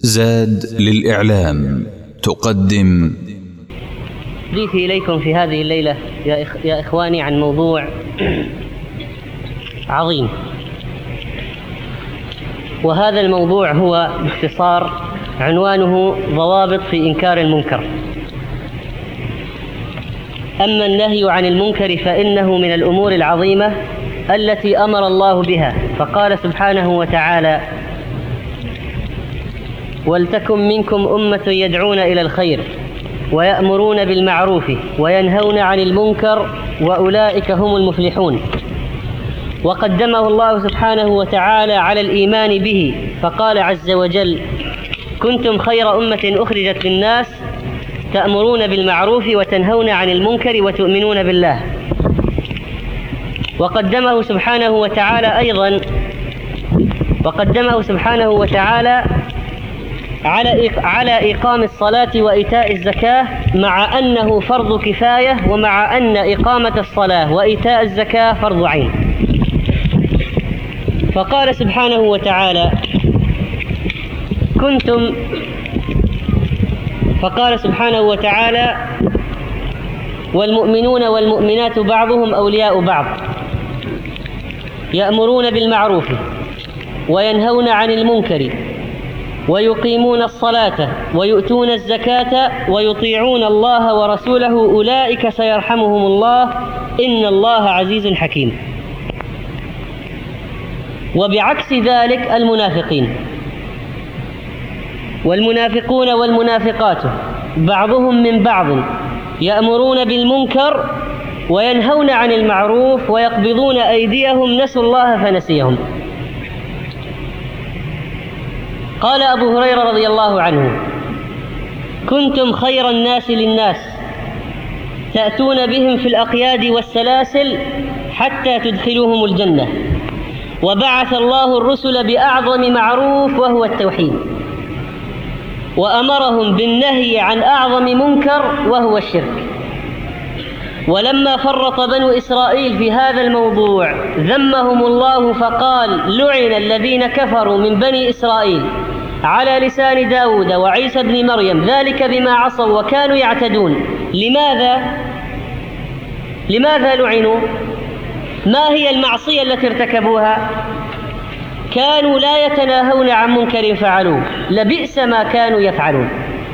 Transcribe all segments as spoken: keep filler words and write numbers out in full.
زاد للإعلام تقدم ضيفي إليكم في هذه الليلة يا, إخ... يا إخواني عن موضوع عظيم، وهذا الموضوع هو باختصار عنوانه ضوابط في إنكار المنكر. أما النهي عن المنكر فإنه من الأمور العظيمة التي أمر الله بها، فقال سبحانه وتعالى: ولتكن منكم أمة يدعون إلى الخير ويأمرون بالمعروف وينهون عن المنكر وأولئك هم المفلحون. وقدمه الله سبحانه وتعالى على الإيمان به، فقال عز وجل: كنتم خير أمة أخرجت للناس تأمرون بالمعروف وتنهون عن المنكر وتؤمنون بالله. وقدمه سبحانه وتعالى أيضا وقدمه سبحانه وتعالى على على إقام الصلاة وإيتاء الزكاة، مع أنه فرض كفاية، ومع أن إقامة الصلاة وإيتاء الزكاة فرض عين. فقال سبحانه وتعالى: كنتم فقال سبحانه وتعالى: والمؤمنون والمؤمنات بعضهم أولياء بعض يأمرون بالمعروف وينهون عن المنكر ويقيمون الصلاة ويؤتون الزكاة ويطيعون الله ورسوله أولئك سيرحمهم الله إن الله عزيز حكيم. وبعكس ذلك المنافقين، والمنافقون والمنافقات بعضهم من بعض يأمرون بالمنكر وينهون عن المعروف ويقبضون أيديهم نسوا الله فنسيهم. قال أبو هريرة رضي الله عنه: كنتم خير الناس للناس تأتون بهم في الأقياد والسلاسل حتى تدخلوهم الجنة، وبعث الله الرسل بأعظم معروف وهو التوحيد، وأمرهم بالنهي عن أعظم منكر وهو الشرك. ولما فرط بنو إسرائيل في هذا الموضوع ذمهم الله فقال: لعن الذين كفروا من بني إسرائيل على لسان داود وعيسى بن مريم ذلك بما عصوا وكانوا يعتدون. لماذا؟ لماذا لعنوا؟ ما هي المعصية التي ارتكبوها؟ كانوا لا يتناهون عن منكر فعلوه، لبئس ما كانوا يفعلون.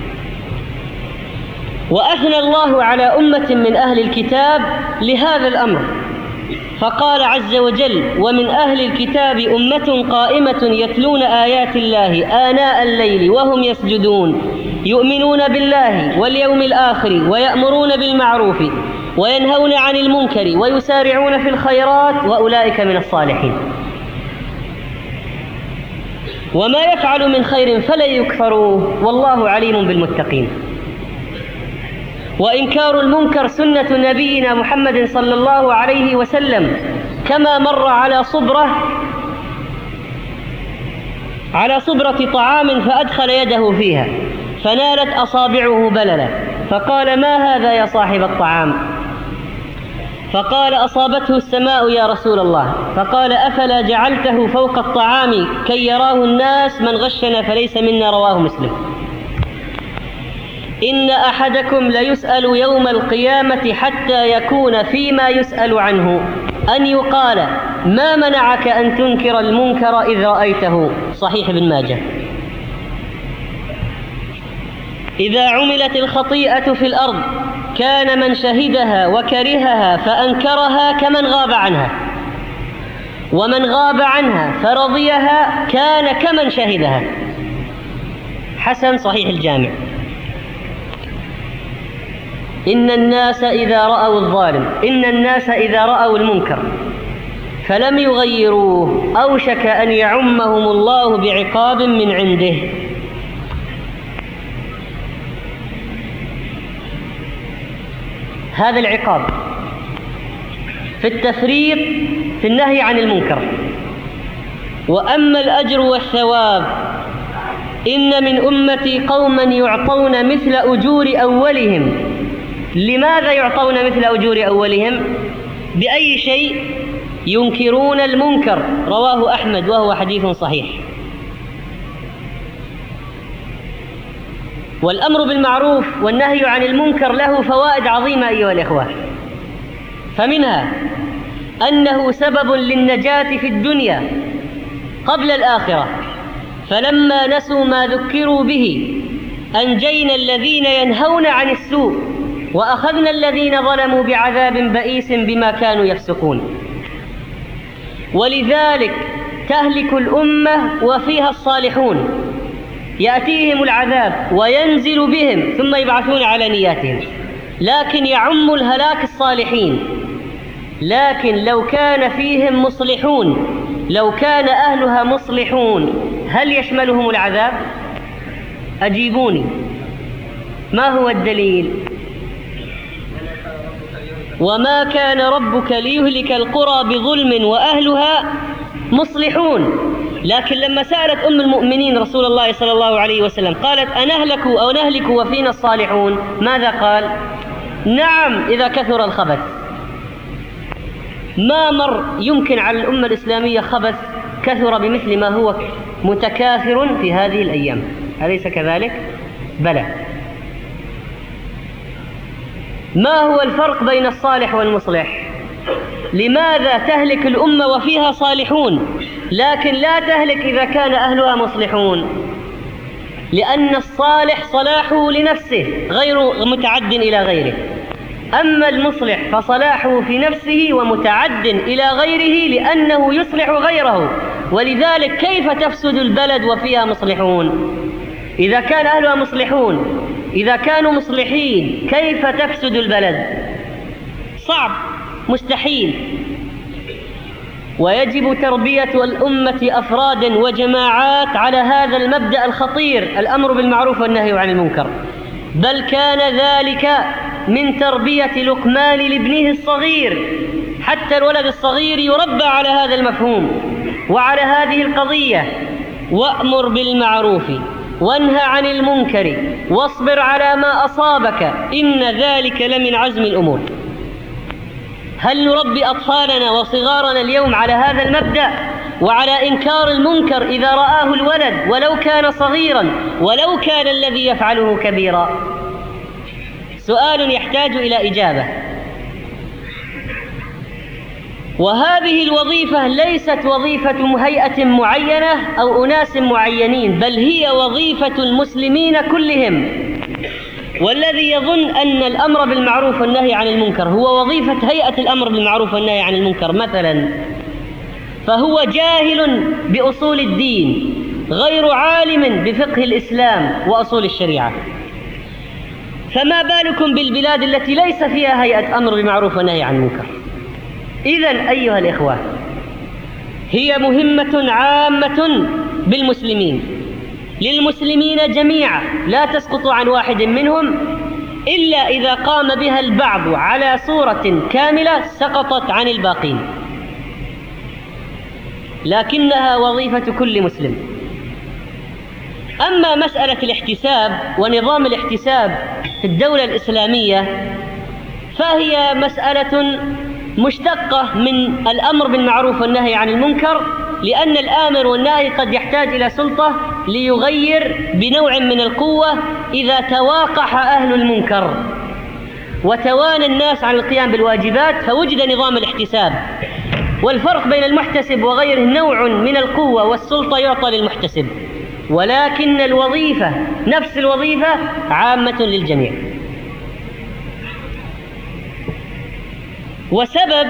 وأثنى الله على أمة من أهل الكتاب لهذا الأمر، فقال عز وجل: ومن أهل الكتاب أمة قائمة يتلون آيات الله آناء الليل وهم يسجدون يؤمنون بالله واليوم الآخر ويأمرون بالمعروف وينهون عن المنكر ويسارعون في الخيرات وأولئك من الصالحين. وما يفعل من خير فلن يكفروه والله عليم بالمتقين. وإنكار المنكر سنة نبينا محمد صلى الله عليه وسلم، كما مر على صبرة على صبرة طعام فأدخل يده فيها فنالت أصابعه بللا، فقال: ما هذا يا صاحب الطعام؟ فقال: أصابته السماء يا رسول الله. فقال: أفلا جعلته فوق الطعام كي يراه الناس؟ من غشنا فليس منا، رواه مسلم. إن أحدكم ليسأل يوم القيامة حتى يكون فيما يسأل عنه أن يقال: ما منعك أن تنكر المنكر إذ رأيته؟ صحيح ابن ماجه. إذا عملت الخطيئة في الأرض كان من شهدها وكرهها فأنكرها كمن غاب عنها، ومن غاب عنها فرضيها كان كمن شهدها. حسن، صحيح الجامع. إن الناس إذا رأوا الظالم إن الناس إذا رأوا المنكر فلم يغيروه أوشك أن يعمهم الله بعقاب من عنده. هذا العقاب في التفريط في النهي عن المنكر. وأما الأجر والثواب إن من أمتي قوما يعطون مثل أجور أولهم. لماذا يعطون مثل أجور أولهم؟ بأي شيء؟ ينكرون المنكر، رواه أحمد وهو حديث صحيح. والأمر بالمعروف والنهي عن المنكر له فوائد عظيمة أيها الإخوة، فمنها أنه سبب للنجاة في الدنيا قبل الآخرة، فلما نسوا ما ذكروا به أنجينا الذين ينهون عن السوء وأخذنا الذين ظلموا بعذاب بئيس بما كانوا يفسقون. ولذلك تهلك الأمة وفيها الصالحون، يأتيهم العذاب وينزل بهم ثم يبعثون على نياتهم، لكن يعم الهلاك الصالحين. لكن لو كان فيهم مصلحون، لو كان أهلها مصلحون، هل يشملهم العذاب؟ أجيبوني، ما هو الدليل؟ وما كان ربك ليهلك القرى بظلم وأهلها مصلحون. لكن لما سألت أم المؤمنين رسول الله صلى الله عليه وسلم قالت أنهلك أو نهلك وفينا الصالحون، ماذا قال؟ نعم إذا كثر الخبث. ما مر يمكن على الأمة الإسلامية خبث كثر بمثل ما هو متكاثر في هذه الأيام، أليس كذلك؟ بلى. ما هو الفرق بين الصالح والمصلح؟ لماذا تهلك الأمة وفيها صالحون لكن لا تهلك إذا كان أهلها مصلحون؟ لأن الصالح صلاحه لنفسه غير متعد إلى غيره، أما المصلح فصلاحه في نفسه ومتعد إلى غيره لأنه يصلح غيره. ولذلك كيف تفسد البلد وفيها مصلحون؟ إذا كان أهلها مصلحون، إذا كانوا مصلحين كيف تفسد البلد؟ صعب، مستحيل. ويجب تربية الأمة أفرادا وجماعات على هذا المبدأ الخطير، الأمر بالمعروف والنهي عن المنكر. بل كان ذلك من تربية لقمان لابنه الصغير، حتى الولد الصغير يربى على هذا المفهوم وعلى هذه القضية: وأمر بالمعروف وانهى عن المنكر واصبر على ما أصابك إن ذلك لمن عزم الأمور. هل نربي أطفالنا وصغارنا اليوم على هذا المبدأ وعلى إنكار المنكر إذا رآه الولد ولو كان صغيرا ولو كان الذي يفعله كبيرا؟ سؤال يحتاج إلى إجابة. وهذه الوظيفة ليست وظيفة هيئة معينة أو أناس معينين، بل هي وظيفة المسلمين كلهم. والذي يظن أن الأمر بالمعروف والنهي عن المنكر هو وظيفة هيئة الأمر بالمعروف والنهي عن المنكر مثلا، فهو جاهل بأصول الدين، غير عالم بفقه الإسلام وأصول الشريعة. فما بالكم بالبلاد التي ليس فيها هيئة أمر بالمعروف والنهي عن المنكر؟ إذن أيها الإخوة، هي مهمة عامة بالمسلمين، للمسلمين جميعا، لا تسقط عن واحد منهم، إلا إذا قام بها البعض على صورة كاملة سقطت عن الباقين، لكنها وظيفة كل مسلم. أما مسألة الاحتساب ونظام الاحتساب في الدولة الإسلامية فهي مسألة مشتقة من الأمر بالمعروف والنهي عن المنكر، لأن الآمر والناهي قد يحتاج إلى سلطة ليغير بنوع من القوة إذا تواقح أهل المنكر وتوانى الناس عن القيام بالواجبات، فوجد نظام الاحتساب. والفرق بين المحتسب وغيره نوع من القوة والسلطة يعطى للمحتسب، ولكن الوظيفة نفس الوظيفة عامة للجميع. وسبب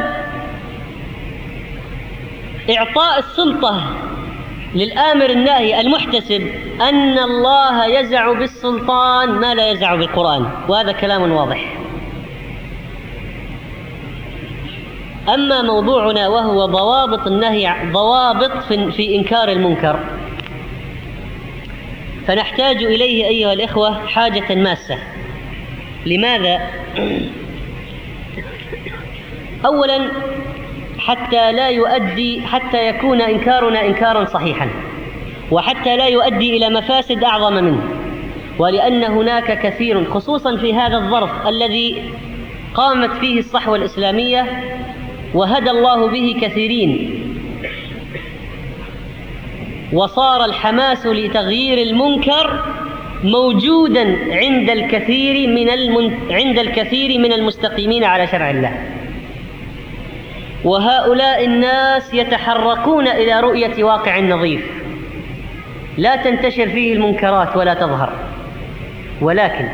إعطاء السلطة للآمر الناهي المحتسب أن الله يزع بالسلطان ما لا يزع بالقرآن، وهذا كلام واضح. أما موضوعنا وهو ضوابط النهي، ضوابط في, في إنكار المنكر، فنحتاج إليه أيها الإخوة حاجة ماسة. لماذا؟ أولا حتى لا يؤدي حتى يكون إنكارنا إنكارا صحيحا، وحتى لا يؤدي إلى مفاسد أعظم منه، ولأن هناك كثير خصوصا في هذا الظرف الذي قامت فيه الصحوة الإسلامية وهدى الله به كثيرين، وصار الحماس لتغيير المنكر موجودا عند الكثير من المن... عند الكثير من المستقيمين على شرع الله، وهؤلاء الناس يتحركون إلى رؤية واقع نظيف لا تنتشر فيه المنكرات ولا تظهر، ولكن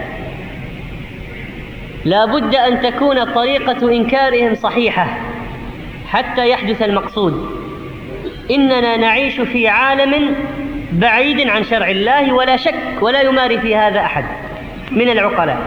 لا بد أن تكون طريقة إنكارهم صحيحة حتى يحدث المقصود. إننا نعيش في عالم بعيد عن شرع الله ولا شك، ولا يماري في هذا أحد من العقلاء،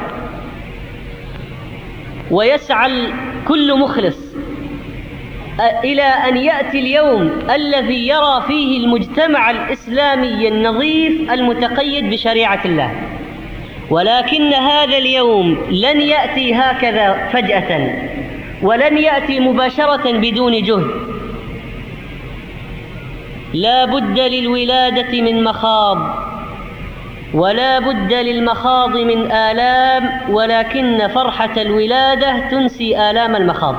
ويسعى كل مخلص إلى أن يأتي اليوم الذي يرى فيه المجتمع الإسلامي النظيف المتقيد بشريعة الله، ولكن هذا اليوم لن يأتي هكذا فجأة، ولن يأتي مباشرة بدون جهد. لا بد للولادة من مخاض، ولا بد للمخاض من آلام، ولكن فرحة الولادة تنسي آلام المخاض.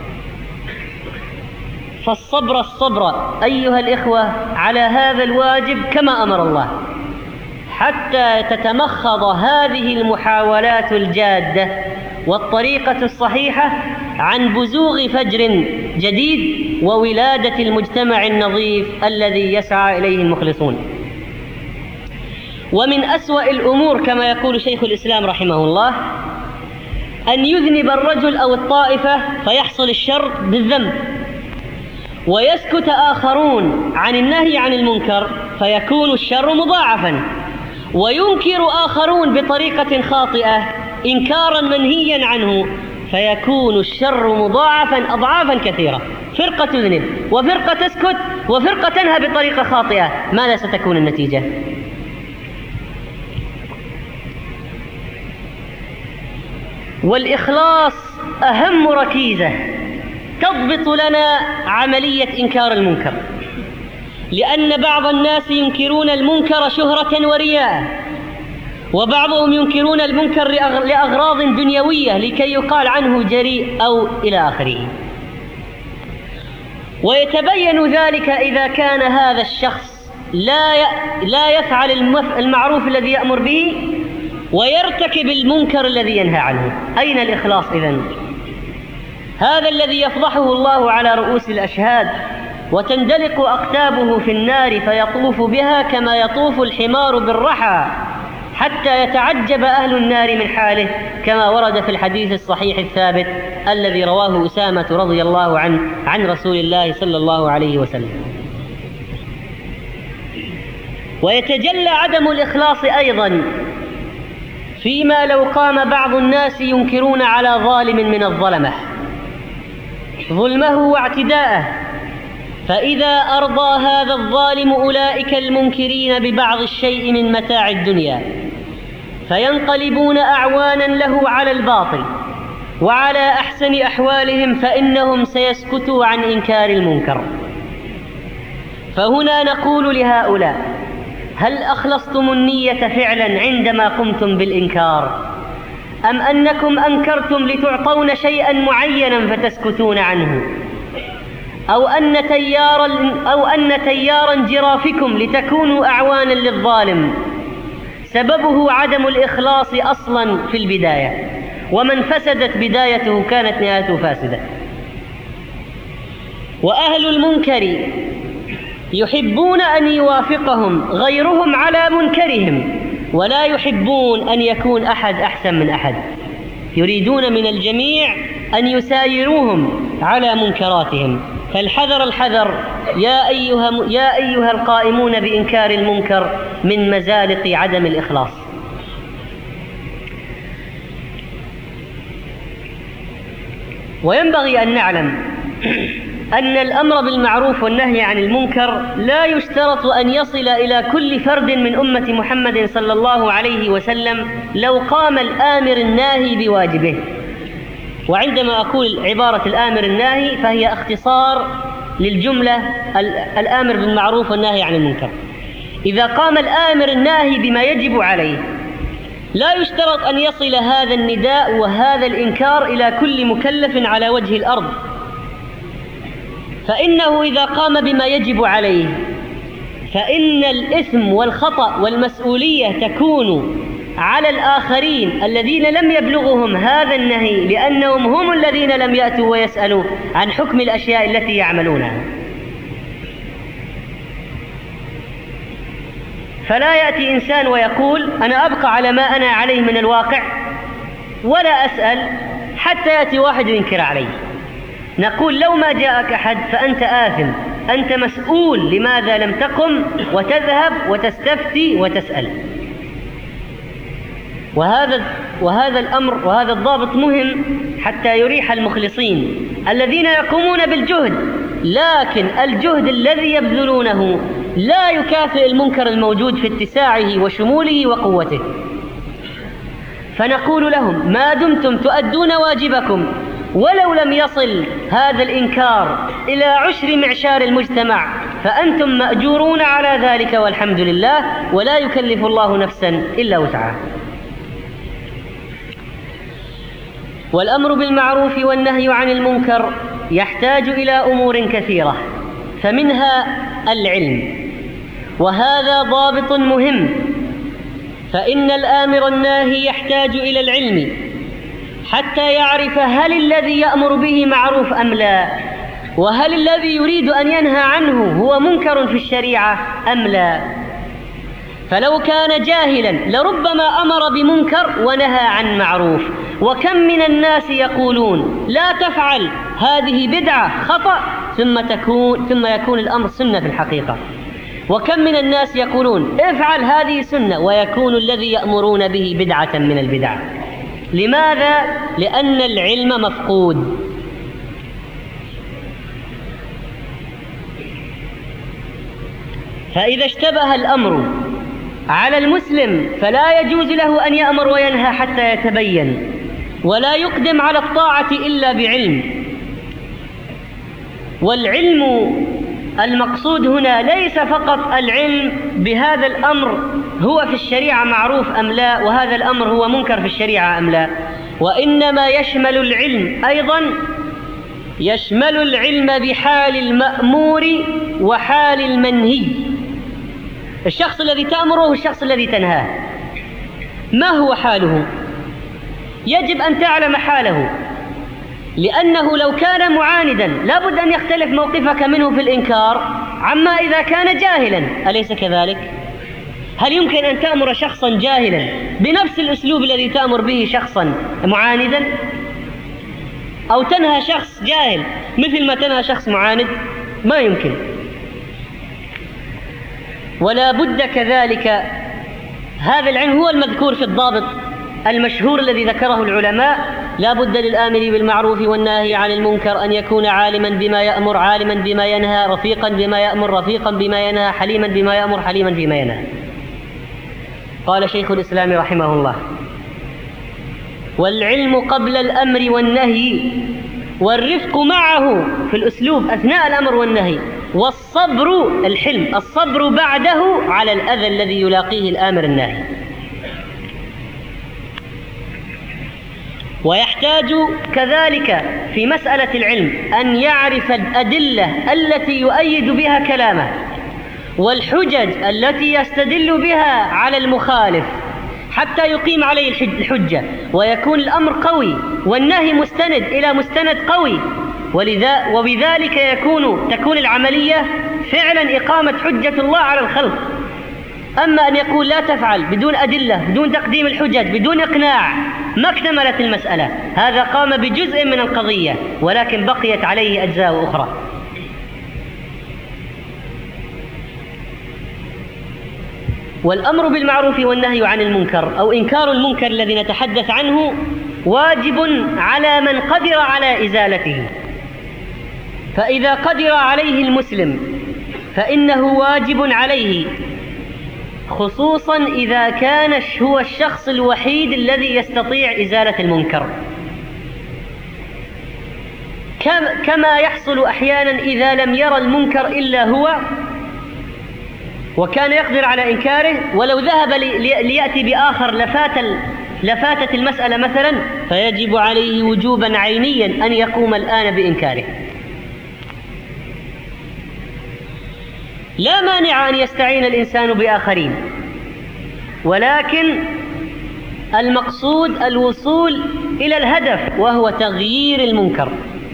فالصبر الصبر أيها الإخوة على هذا الواجب كما أمر الله، حتى تتمخض هذه المحاولات الجادة والطريقة الصحيحة عن بزوغ فجر جديد وولادة المجتمع النظيف الذي يسعى إليه المخلصون. ومن أسوأ الأمور كما يقول شيخ الإسلام رحمه الله أن يذنب الرجل أو الطائفة فيحصل الشر بالذنب، ويسكت آخرون عن النهي عن المنكر فيكون الشر مضاعفا، وينكر آخرون بطريقة خاطئة إنكارا منهيا عنه فيكون الشر مضاعفا أضعافا كثيرة. فرقة تذنب وفرقة تسكت وفرقة تنهى بطريقة خاطئة، ماذا ستكون النتيجة؟ والإخلاص أهم ركيزة تضبط لنا عملية إنكار المنكر، لأن بعض الناس ينكرون المنكر شهرة ورياء، وبعضهم ينكرون المنكر لأغراض دنيوية لكي يقال عنه جريء أو إلى آخره. ويتبين ذلك إذا كان هذا الشخص لا لا يفعل المعروف الذي يأمر به ويرتكب المنكر الذي ينهى عنه. أين الإخلاص إذن؟ هذا الذي يفضحه الله على رؤوس الأشهاد وتندلق أقتابه في النار فيطوف بها كما يطوف الحمار بالرحى، حتى يتعجب أهل النار من حاله، كما ورد في الحديث الصحيح الثابت الذي رواه أسامة رضي الله عنه عن رسول الله صلى الله عليه وسلم. ويتجلى عدم الإخلاص أيضا فيما لو قام بعض الناس ينكرون على ظالم من الظلمة ظلمه واعتداءه، فإذا أرضى هذا الظالم أولئك المنكرين ببعض الشيء من متاع الدنيا فينقلبون أعوانا له على الباطل وعلى أحسن أحوالهم، فإنهم سيسكتوا عن إنكار المنكر. فهنا نقول لهؤلاء: هل أخلصتم النية فعلا عندما قمتم بالإنكار، أم أنكم أنكرتم لتعطون شيئا معينا فتسكتون عنه، أو أن تيار أو أن تيار انجرافكم لتكونوا أعوانا للظالم سببه عدم الإخلاص أصلا في البداية، ومن فسدت بدايته كانت نهايته فاسدة. وأهل المنكر يحبون أن يوافقهم غيرهم على منكرهم، ولا يحبون أن يكون أحد أحسن من أحد، يريدون من الجميع أن يسايروهم على منكراتهم. فالحذر الحذر يا أيها, يا أيها القائمون بإنكار المنكر من مزالق عدم الإخلاص. وينبغي أن نعلم أن الأمر بالمعروف والنهي عن المنكر لا يشترط أن يصل إلى كل فرد من أمة محمد صلى الله عليه وسلم لو قام الآمر الناهي بواجبه. وعندما أقول عبارة الآمر الناهي فهي اختصار للجملة الآمر بالمعروف والنهي عن المنكر. إذا قام الآمر الناهي بما يجب عليه لا يشترط أن يصل هذا النداء وهذا الإنكار إلى كل مكلف على وجه الأرض، فإنه إذا قام بما يجب عليه فإن الإثم والخطأ والمسؤولية تكون على الآخرين الذين لم يبلغهم هذا النهي، لأنهم هم الذين لم يأتوا ويسألوا عن حكم الأشياء التي يعملونها. فلا يأتي إنسان ويقول أنا أبقى على ما أنا عليه من الواقع ولا أسأل حتى يأتي واحد ينكر عليه. نقول لو ما جاءك أحد فأنت آثم، أنت مسؤول لماذا لم تقم وتذهب وتستفتي وتسأل. وهذا وهذا الأمر وهذا الضابط مهم حتى يريح المخلصين الذين يقومون بالجهد، لكن الجهد الذي يبذلونه لا يكافئ المنكر الموجود في اتساعه وشموله وقوته. فنقول لهم ما دمتم تؤدون واجبكم ولو لم يصل هذا الإنكار إلى عشر معشار المجتمع فأنتم مأجورون على ذلك والحمد لله، ولا يكلف الله نفسا إلا وسعها. والأمر بالمعروف والنهي عن المنكر يحتاج إلى أمور كثيرة، فمنها العلم، وهذا ضابط مهم، فإن الآمر الناهي يحتاج إلى العلم حتى يعرف هل الذي يأمر به معروف أم لا، وهل الذي يريد أن ينهى عنه هو منكر في الشريعة أم لا. فلو كان جاهلا لربما أمر بمنكر ونهى عن معروف. وكم من الناس يقولون لا تفعل هذه بدعة خطأ ثم تكون ثم يكون الأمر سنة في الحقيقة. وكم من الناس يقولون افعل هذه سنة ويكون الذي يأمرون به بدعة من البدع. لماذا؟ لأن العلم مفقود. فإذا اشتبه الأمر على المسلم فلا يجوز له أن يأمر وينهى حتى يتبين، ولا يقدم على الطاعة إلا بعلم. والعلم المقصود هنا ليس فقط العلم بهذا الأمر هو في الشريعة معروف أم لا، وهذا الأمر هو منكر في الشريعة أم لا، وإنما يشمل العلم أيضا يشمل العلم بحال المأمور وحال المنهي. الشخص الذي تأمره والشخص الذي تنهاه ما هو حاله؟ يجب أن تعلم حاله، لأنه لو كان معاندا لابد أن يختلف موقفك منه في الإنكار عما إذا كان جاهلا، أليس كذلك؟ هل يمكن أن تأمر شخصا جاهلا بنفس الأسلوب الذي تأمر به شخصا معاندا؟ أو تنهى شخص جاهل مثل ما تنهى شخص معاند؟ ما يمكن. ولا بد كذلك، هذا العلم هو المذكور في الضابط المشهور الذي ذكره العلماء: لا بد للآمر بالمعروف والناهي عن المنكر أن يكون عالما بما يأمر عالما بما ينهى، رفيقا بما يأمر رفيقا بما ينهى، حليما بما يأمر حليما بما ينهى. قال شيخ الإسلام رحمه الله: والعلم قبل الأمر والنهي، والرفق معه في الأسلوب أثناء الأمر والنهي، والصبر الحلم الصبر بعده على الأذى الذي يلاقيه الآمر الناهي. ويحتاج كذلك في مسألة العلم أن يعرف الأدلة التي يؤيد بها كلامه، والحجج التي يستدل بها على المخالف حتى يقيم عليه الحجة، ويكون الأمر قوي والنهي مستند إلى مستند قوي، ولذا وبذلك يكون تكون العملية فعلا إقامة حجة الله على الخلق. أما أن يقول لا تفعل بدون أدلة، بدون تقديم الحجج، بدون إقناع، ما اكتملت المسألة. هذا قام بجزء من القضية ولكن بقيت عليه أجزاء أخرى. والأمر بالمعروف والنهي عن المنكر أو إنكار المنكر الذي نتحدث عنه واجب على من قدر على إزالته. فإذا قدر عليه المسلم فإنه واجب عليه، خصوصا إذا كان هو الشخص الوحيد الذي يستطيع إزالة المنكر، كما يحصل أحيانا إذا لم يرى المنكر إلا هو وكان يقدر على إنكاره، ولو ذهب ليأتي بآخر لفات لفاتت المسألة مثلا، فيجب عليه وجوبا عينيا أن يقوم الآن بإنكاره. لا مانع أن يستعين الإنسان بآخرين، ولكن المقصود الوصول إلى الهدف وهو تغيير المنكر.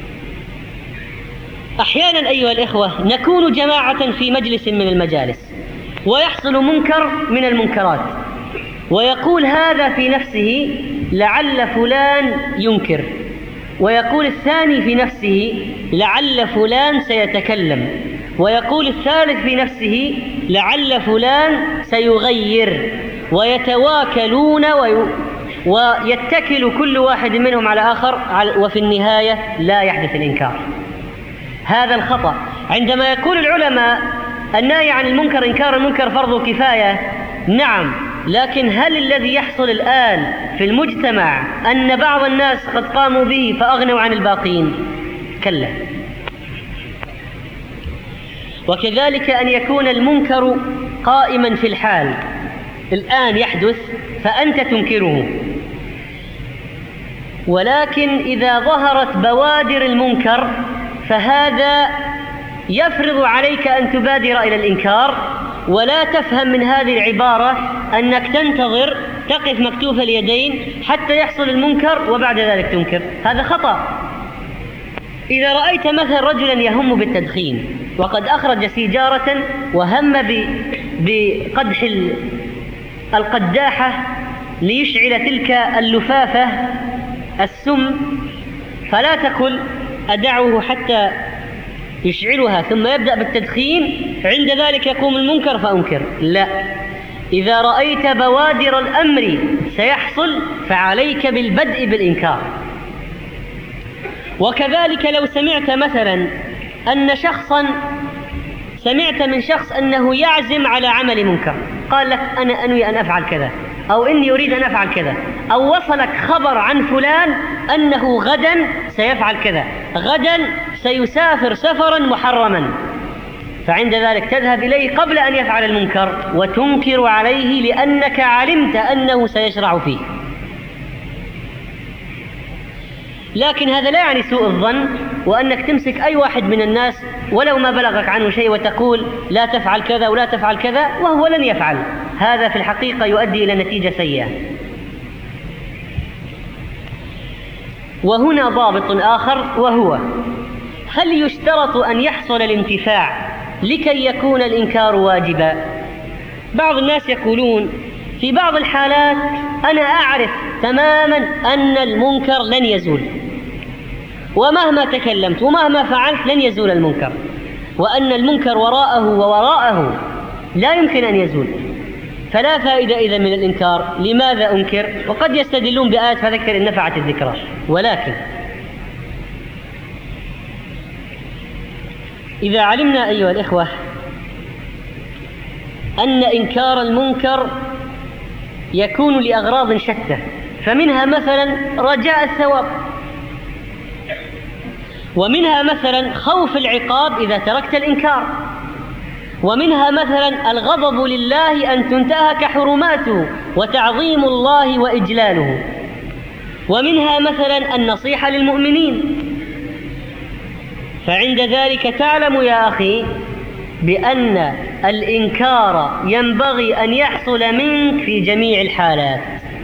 أحيانا أيها الإخوة نكون جماعة في مجلس من المجالس ويحصل منكر من المنكرات، ويقول هذا في نفسه لعل فلان ينكر، ويقول الثاني في نفسه لعل فلان سيتكلم، ويقول الثالث في نفسه لعل فلان سيغير، ويتواكلون وي... ويتكل كل واحد منهم على آخر، وفي النهاية لا يحدث الإنكار. هذا الخطأ. عندما يقول العلماء النهي عن المنكر إنكار المنكر فرض كفاية، نعم، لكن هل الذي يحصل الآن في المجتمع أن بعض الناس قد قاموا به فأغنوا عن الباقين؟ كلا. وكذلك أن يكون المنكر قائما في الحال، الآن يحدث فأنت تنكره، ولكن إذا ظهرت بوادر المنكر فهذا يفرض عليك أن تبادر إلى الإنكار، ولا تفهم من هذه العبارة أنك تنتظر تقف مكتوف اليدين حتى يحصل المنكر وبعد ذلك تنكر. هذا خطأ. إذا رأيت مثلا رجلا يهم بالتدخين وقد أخرج سيجارة وهم بقدح القداحة ليشعل تلك اللفافة السم، فلا تقل أدعوه حتى يشعلها ثم يبدأ بالتدخين عند ذلك يقوم المنكر فأنكر. لا، إذا رأيت بوادر الأمر سيحصل فعليك بالبدء بالإنكار. وكذلك لو سمعت مثلا أن شخصا سمعت من شخص أنه يعزم على عمل منكر، قال لك أنا أنوي أن أفعل كذا، أو إني أريد أن أفعل كذا، أو وصلك خبر عن فلان أنه غدا سيفعل كذا، غدا سيسافر سفرا محرما، فعند ذلك تذهب إليه قبل أن يفعل المنكر وتنكر عليه لأنك علمت أنه سيشرع فيه. لكن هذا لا يعني سوء الظن وأنك تمسك أي واحد من الناس ولو ما بلغك عنه شيء وتقول لا تفعل كذا ولا تفعل كذا وهو لن يفعل. هذا في الحقيقة يؤدي إلى نتيجة سيئة. وهنا ضابط آخر، وهو هل يشترط أن يحصل الانتفاع لكي يكون الإنكار واجبا؟ بعض الناس يقولون في بعض الحالات أنا أعرف تماما أن المنكر لن يزول، ومهما تكلمت ومهما فعلت لن يزول المنكر، وأن المنكر وراءه ووراءه لا يمكن أن يزول، فلا فائدة إذا من الإنكار، لماذا أنكر؟ وقد يستدلون بآيات فذكر إن نفعت الذكرى. ولكن إذا علمنا أيها الإخوة أن إنكار المنكر يكون لأغراض شتى، فمنها مثلا رجاء الثواب، ومنها مثلا خوف العقاب إذا تركت الإنكار، ومنها مثلا الغضب لله أن تنتهك حرماته وتعظيم الله وإجلاله، ومنها مثلا النصيحة للمؤمنين. فعند ذلك تعلم يا أخي بأن الإنكار ينبغي أن يحصل منك في جميع الحالات،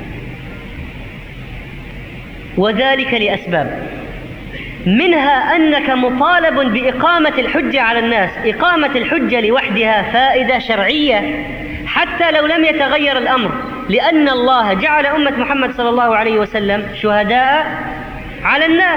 وذلك لأسباب، منها أنك مطالب بإقامة الحجة على الناس. إقامة الحجة لوحدها فائدة شرعية حتى لو لم يتغير الأمر، لأن الله جعل أمة محمد صلى الله عليه وسلم شهداء على الناس.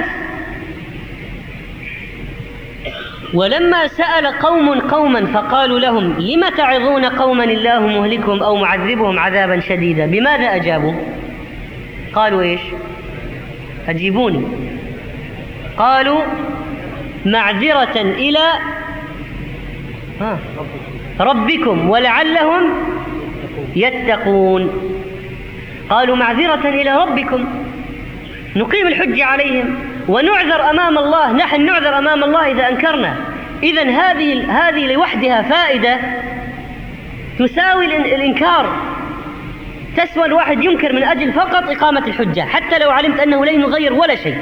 ولما سأل قوم قوما فقالوا لهم لم تعظون قوما الله مهلكهم أو معذبهم عذابا شديدا، بماذا أجابوا؟ قالوا إيش؟ أجيبوني. قالوا معذرة إلى ربكم ولعلهم يتقون. قالوا معذرة إلى ربكم، نقيم الحجة عليهم ونعذر أمام الله، نحن نعذر أمام الله إذا أنكرنا. إذن هذه هذه لوحدها فائدة تساوي الإنكار، تسوى الواحد ينكر من أجل فقط إقامة الحجة حتى لو علمت أنه لن يغير ولا شيء.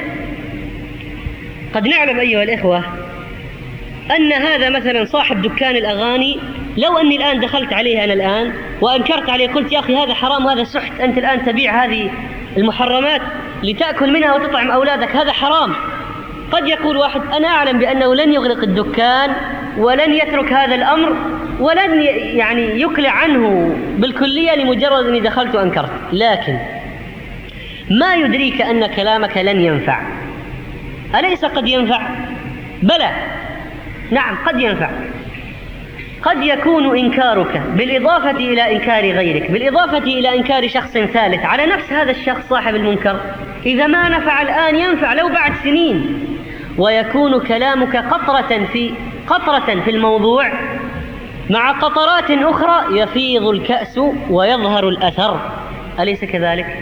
قد نعلم أيها الإخوة أن هذا مثلا صاحب دكان الأغاني لو أني الآن دخلت عليه أنا الآن وأنكرت عليه، قلت يا أخي هذا حرام وهذا سحت، أنت الآن تبيع هذه المحرمات لتأكل منها وتطعم أولادك، هذا حرام. قد يقول واحد أنا أعلم بأنه لن يغلق الدكان ولن يترك هذا الأمر ولن يعني يقلع عنه بالكلية لمجرد أني دخلت وأنكرت، لكن ما يدريك أن كلامك لن ينفع؟ أليس قد ينفع؟ بلى، نعم قد ينفع. قد يكون إنكارك بالإضافة إلى إنكار غيرك، بالإضافة إلى إنكار شخص ثالث على نفس هذا الشخص صاحب المنكر، إذا ما نفع الآن ينفع لو بعد سنين. ويكون كلامك قطرة في قطرة في الموضوع مع قطرات أخرى يفيض الكأس ويظهر الأثر، أليس كذلك؟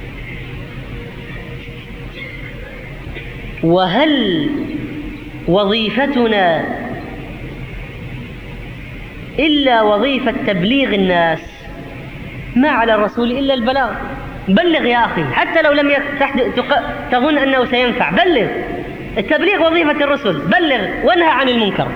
وهل وظيفتنا إلا وظيفة تبليغ الناس؟ ما على الرسول إلا البلاغ. بلغ يا أخي، حتى لو لم تظن أنه سينفع، بلغ. التبليغ وظيفة الرسل، بلغ وانهى عن المنكر،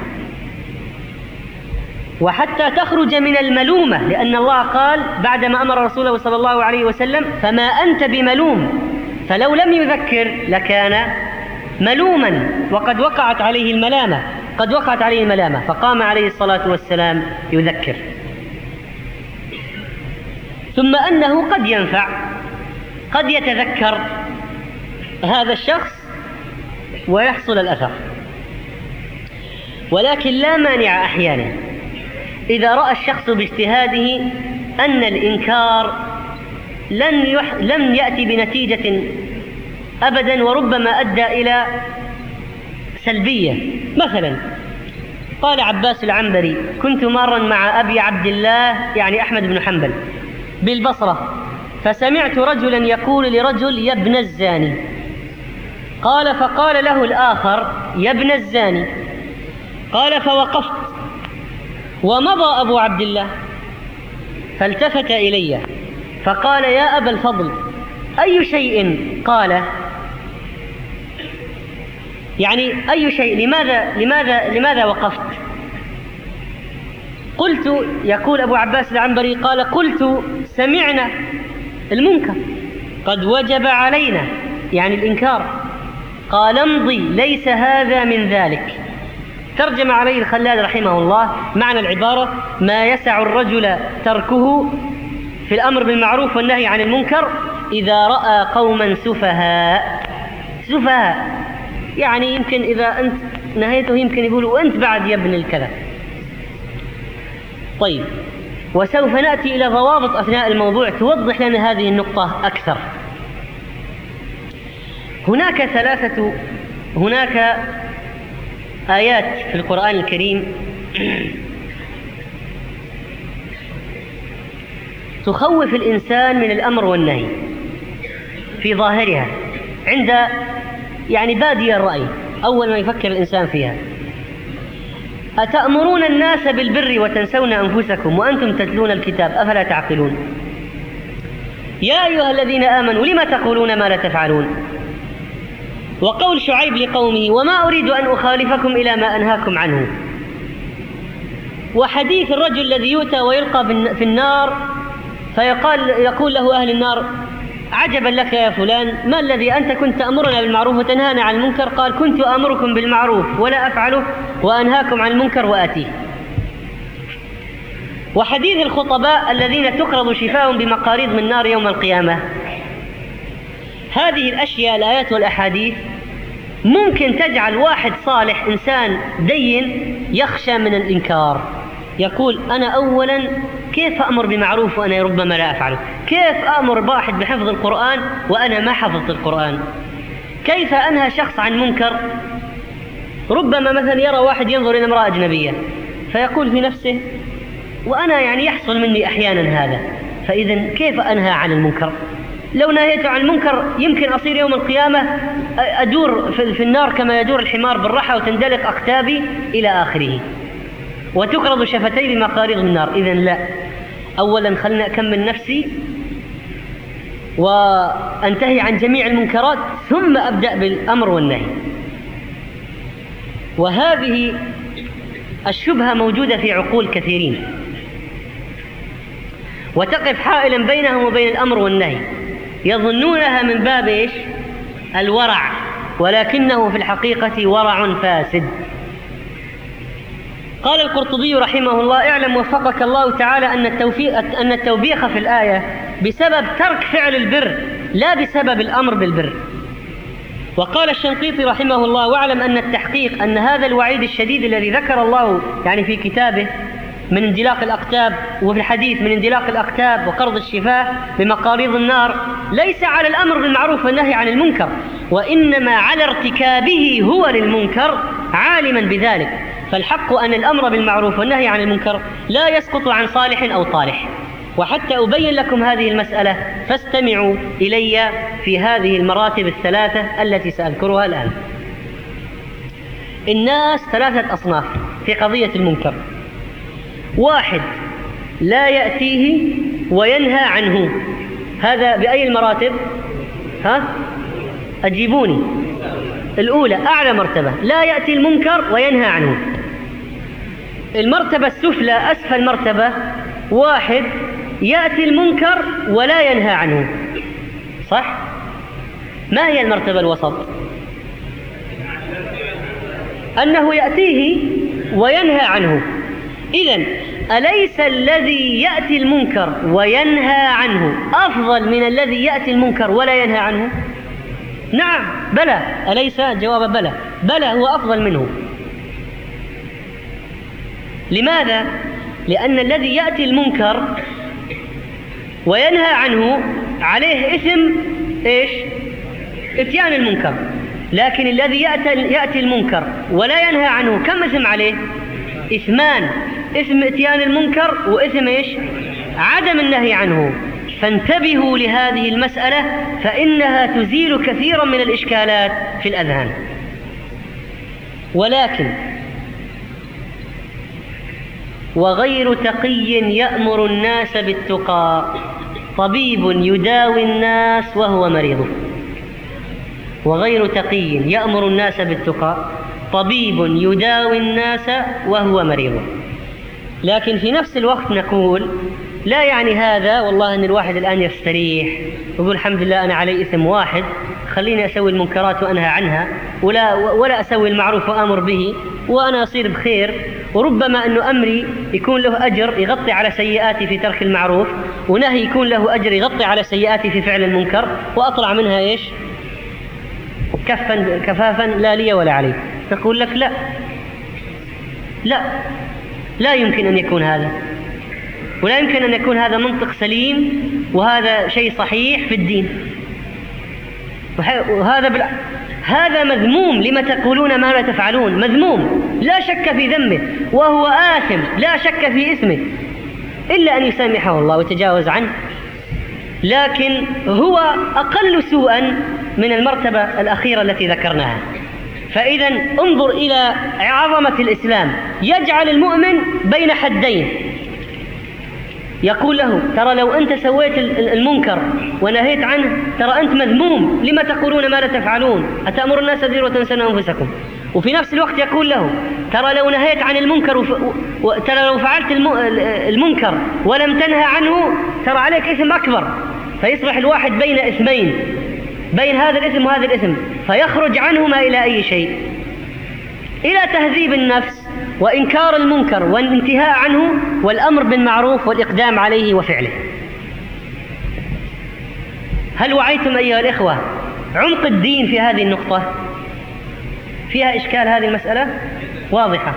وحتى تخرج من الملومة، لأن الله قال بعدما أمر رسوله صلى الله عليه وسلم فما أنت بملوم، فلو لم يذكر لكان ملوما، وقد وقعت عليه الملامة قد وقعت عليه الملامة فقام عليه الصلاة والسلام يذكر. ثم أنه قد ينفع، قد يتذكر هذا الشخص ويحصل الأثر، ولكن لا مانع أحيانا إذا رأى الشخص باجتهاده أن الإنكار لن, يح... لن يأتي بنتيجة أبدا، وربما أدى إلى سلبية. مثلا قال عباس العنبري: كنت مارا مع أبي عبد الله يعني أحمد بن حنبل بالبصرة، فسمعت رجلا يقول لرجل يا ابن الزاني، قال فقال له الآخر يا ابن الزاني، قال فوقفت ومضى أبو عبد الله، فالتفت إلي فقال يا أبا الفضل أي شيء؟ قال يعني أي شيء، لماذا, لماذا, لماذا وقفت؟ قلت، يقول أبو عباس العنبري قال قلت سمعنا المنكر قد وجب علينا، يعني الإنكار. قال امضي ليس هذا من ذلك. ترجم عليه الخلال رحمه الله معنى العبارة: ما يسع الرجل تركه في الأمر بالمعروف والنهي عن المنكر إذا رأى قوما سفهاء. سفهاء يعني يمكن إذا أنت نهيته يمكن يقولوا وأنت بعد يا ابن الكذا. طيب، وسوف نأتي إلى ضوابط أثناء الموضوع توضح لنا هذه النقطة أكثر. هناك ثلاثة هناك آيات في القرآن الكريم تخوف الإنسان من الأمر والنهي في ظاهرها عند يعني بادي الرأي، أول ما يفكر الإنسان فيها: أتأمرون الناس بالبر وتنسون أنفسكم وأنتم تتلون الكتاب أفلا تعقلون؟ يا أيها الذين آمنوا لما تقولون ما لا تفعلون؟ وقول شعيب لقومه: وما أريد أن أخالفكم إلى ما أنهاكم عنه. وحديث الرجل الذي يؤتى ويلقى في النار فيقال يقول له أهل النار: عجبا لك يا فلان، ما الذي أنت كنت تأمرنا بالمعروف وتنهانا عن المنكر؟ قال: كنت أمركم بالمعروف ولا أفعله وأنهاكم عن المنكر وآتيه. وحديث الخطباء الذين تقرض شفاهم بمقاريض من نار يوم القيامة. هذه الأشياء الآيات والأحاديث ممكن تجعل واحد صالح إنسان دين يخشى من الإنكار، يقول: أنا أولا كيف أمر بمعروف وأنا ربما لا أفعله؟ كيف أمر واحد بحفظ القرآن وأنا ما حفظت القرآن؟ كيف أنهى شخص عن منكر؟ ربما مثلا يرى واحد ينظر إلى امرأة أجنبية فيقول في نفسه: وأنا يعني يحصل مني أحيانا هذا، فإذا كيف أنهى عن المنكر؟ لو نهيت عن المنكر يمكن أصير يوم القيامة أدور في النار كما يدور الحمار بالرحى وتندلق أقتابي إلى آخره، وتقرض شفتي بمقاريض النار. إذن لا، أولا خلنا أكمل نفسي وأنتهي عن جميع المنكرات ثم أبدأ بالأمر والنهي. وهذه الشبهة موجودة في عقول كثيرين وتقف حائلا بينهم وبين الأمر والنهي، يظنونها من باب إيش؟ الورع، ولكنه في الحقيقة ورع فاسد. قال القرطبي رحمه الله: اعلم وفقك الله تعالى أن التوفيق أن التوبيخ في الآية بسبب ترك فعل البر لا بسبب الأمر بالبر. وقال الشنقيطي رحمه الله: واعلم أن التحقيق أن هذا الوعيد الشديد الذي ذكر الله يعني في كتابه من اندلاق الأقتاب، وفي الحديث من اندلاق الأقتاب وقرض الشفاه بمقاريض النار، ليس على الأمر بالمعروف والنهي عن المنكر، وإنما على ارتكابه هو للمنكر عالما بذلك. فالحق أن الأمر بالمعروف والنهي عن المنكر لا يسقط عن صالح أو طالح. وحتى أبين لكم هذه المسألة فاستمعوا إلي في هذه المراتب الثلاثة التي سأذكرها الآن. الناس ثلاثة أصناف في قضية المنكر: واحد لا يأتيه وينهى عنه، هذا بأي المراتب؟ ها؟ أجيبوني. الأولى أعلى مرتبة، لا يأتي المنكر وينهى عنه. المرتبة السفلى أسفل مرتبة، واحد يأتي المنكر ولا ينهى عنه، صح؟ ما هي المرتبة الوسط؟ أنه يأتيه وينهى عنه. إذن أليس الذي يأتي المنكر وينهى عنه أفضل من الذي يأتي المنكر ولا ينهى عنه؟ نعم، بلى. أليس؟ جواب بلى، بلى هو أفضل منه. لماذا؟ لأن الذي يأتي المنكر وينهى عنه عليه إثم إيش؟ إتيان المنكر. لكن الذي يأتي المنكر ولا ينهى عنه كم إثم عليه؟ إثمان: إثم إتيان المنكر وإثم إيش؟ عدم النهي عنه. فانتبهوا لهذه المسألة فإنها تزيل كثيرا من الإشكالات في الأذهان. ولكن وغير تقي يأمر الناس بالتقى طبيب يداوي الناس وهو مريض. وغير تقي يأمر الناس بالتقى طبيب يداوي الناس وهو مريض. لكن في نفس الوقت نقول لا يعني هذا والله أن الواحد الآن يستريح ويقول الحمد لله أنا علي إثم واحد، خليني أسوي المنكرات وأنهى عنها، ولا, ولا أسوي المعروف وأمر به وأنا أصير بخير، وربما أن أمري يكون له أجر يغطي على سيئاتي في ترك المعروف، ونهي يكون له أجر يغطي على سيئاتي في فعل المنكر، وأطلع منها إيش؟ كفا كفافا لا لي ولا علي. نقول لك لا لا لا يمكن أن يكون هذا، ولا يمكن أن يكون هذا منطق سليم، وهذا شيء صحيح في الدين، وهذا بال... هذا مذموم. لما تقولون ما لا تفعلون؟ مذموم لا شك في ذنبه، وهو آثم لا شك في إثمه، إلا أن يسامحه الله ويتجاوز عنه. لكن هو أقل سوءا من المرتبة الأخيرة التي ذكرناها. فإذا انظر إلى عظمة الإسلام، يجعل المؤمن بين حدين، يقول له ترى لو أنت سويت المنكر ونهيت عنه ترى أنت مذموم، لما تقولون ما لا تفعلون، أتأمر الناس بالبر وتنسون أنفسكم. وفي نفس الوقت يقول له ترى لو نهيت عن المنكر وف... و... ترى لو فعلت الم... المنكر ولم تنهى عنه ترى عليك إثم أكبر. فيصبح الواحد بين إثمين، بين هذا الإثم وهذا الإثم، فيخرج عنهما إلى أي شيء؟ إلى تهذيب النفس وإنكار المنكر والانتهاء عنه والأمر بالمعروف والإقدام عليه وفعله. هل وعيتم أيها الإخوة عمق الدين في هذه النقطة؟ فيها إشكال هذه المسألة؟ واضحة.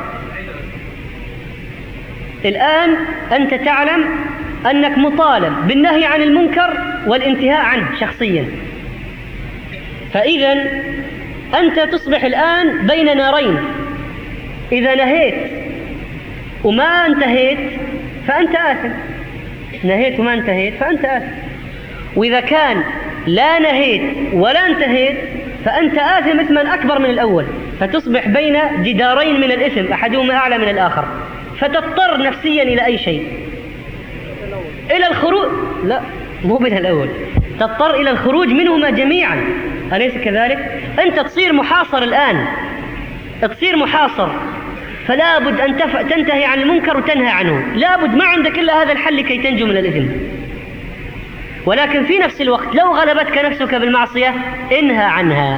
الآن أنت تعلم أنك مطالب بالنهي عن المنكر والانتهاء عنه شخصيا، فإذا أنت تصبح الآن بين نارين، إذا نهيت وما انتهيت فأنت آثم، نهيت وما انتهيت فأنت آثم. وإذا كان لا نهيت ولا انتهيت فأنت آثم إثما أكبر من الأول، فتصبح بين جدارين من الإثم أحدهما أعلى من الآخر، فتضطر نفسيا إلى أي شيء؟ إلى الخروج، لا مو من الأول، تضطر إلى الخروج منهما جميعا، أليس كذلك؟ أنت تصير محاصر الآن، تصير محاصر فلا بد أن تنتهي عن المنكر وتنهى عنه، لا بد، ما عندك إلا هذا الحل لكي تنجو من الإثم. ولكن في نفس الوقت لو غلبتك نفسك بالمعصية انهى عنها.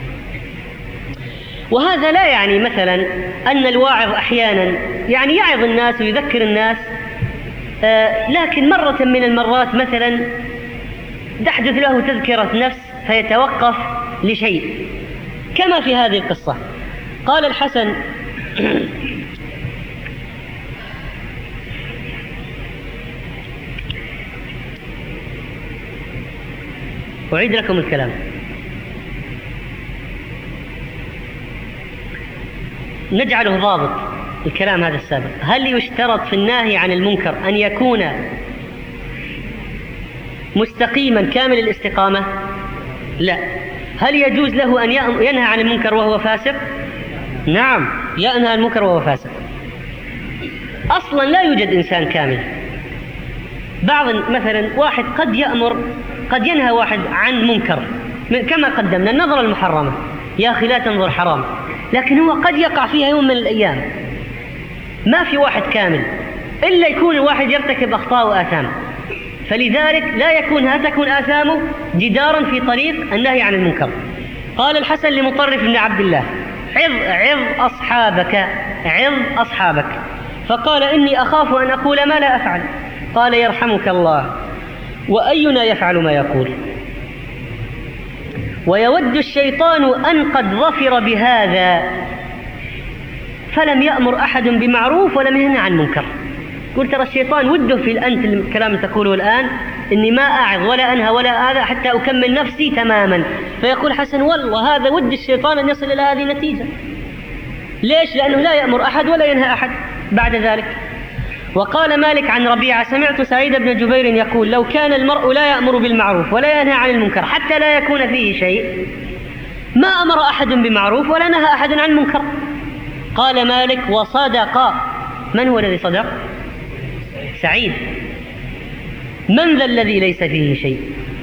وهذا لا يعني مثلا أن الواعظ أحيانا يعني يعظ الناس ويذكر الناس، آه لكن مرة من المرات مثلا تحدث له تذكرة نفس فيتوقف لشيء، كما في هذه القصة. قال الحسن أعيد لكم الكلام. نجعله ضابط الكلام هذا السابق. هل يشترط في الناهي عن المنكر أن يكون مستقيما كامل الاستقامة؟ لا. هل يجوز له أن ينهى عن المنكر وهو فاسق؟ نعم، ينهى عن المنكر وهو فاسق. أصلا لا يوجد إنسان كامل. بعض مثلا واحد قد يأمر، قد ينهى واحد عن منكر كما قدمنا النظرة المحرمة، يا أخي لا تنظر حرام، لكن هو قد يقع فيها يوم من الأيام. ما في واحد كامل إلا يكون الواحد يرتكب أخطاء وآثام، فلذلك لا يكون لا تكون آثامه جدارا في طريق النهي عن المنكر. قال الحسن لمطرف بن عبد الله: عظ عظ أصحابك عظ أصحابك. فقال: إني أخاف أن أقول ما لا أفعل. قال: يرحمك الله، وأينا يفعل ما يقول؟ ويود الشيطان أن قد ظفر بهذا فلم يأمر أحد بمعروف ولم ينهى عن منكر. قلت ترى الشيطان وده في أنت الكلام تقوله الآن إني ما أعظ ولا أنهى ولا هذا حتى أكمل نفسي تماما. فيقول حسن: والله هذا ود الشيطان أن يصل إلى هذه النتيجة. ليش؟ لأنه لا يأمر أحد ولا ينهى أحد بعد ذلك. وقال مالك عن ربيعة: سمعت سعيد بن جبير يقول: لو كان المرء لا يأمر بالمعروف ولا ينهى عن المنكر حتى لا يكون فيه شيء ما أمر أحد بمعروف ولا نهى أحد عن منكر. قال مالك: وصدق. من هو الذي صدق؟ سعيد. من ذا الذي ليس فيه شيء؟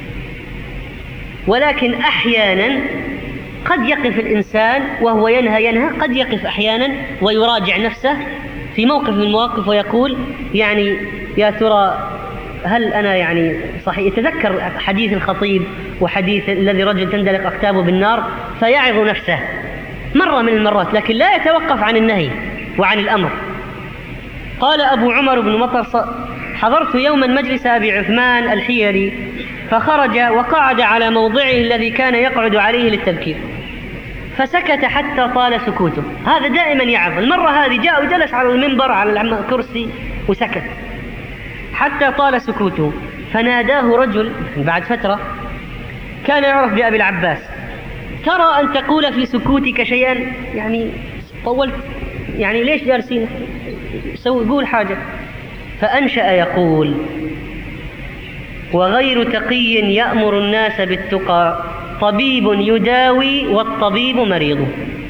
ولكن أحيانا قد يقف الإنسان وهو ينهى ينهى قد يقف أحيانا ويراجع نفسه في موقف من المواقف ويقول: يعني يا ترى هل أنا يعني صحيح؟ يتذكر حديث الخطيب وحديث الذي رجل تندلق أكتابه بالنار فيعظ نفسه مرة من المرات، لكن لا يتوقف عن النهي وعن الأمر. قال أبو عمر بن مطر: حضرت يوما مجلس أبي عثمان الحيري فخرج وقعد على موضعه الذي كان يقعد عليه للتذكير، فسكت حتى طال سكوته. هذا دائما يعظ، المرة هذه جاء وجلس على المنبر على الكرسي وسكت حتى طال سكوته. فناداه رجل بعد فترة كان يعرف بأبي العباس: ترى أن تقول في سكوتك شيئا؟ يعني طولت، يعني ليش جالسين؟ سوي قول حاجة. فأنشأ يقول: وغير تقي يأمر الناس بالتقى طبيب يداوي والطبيب مريض.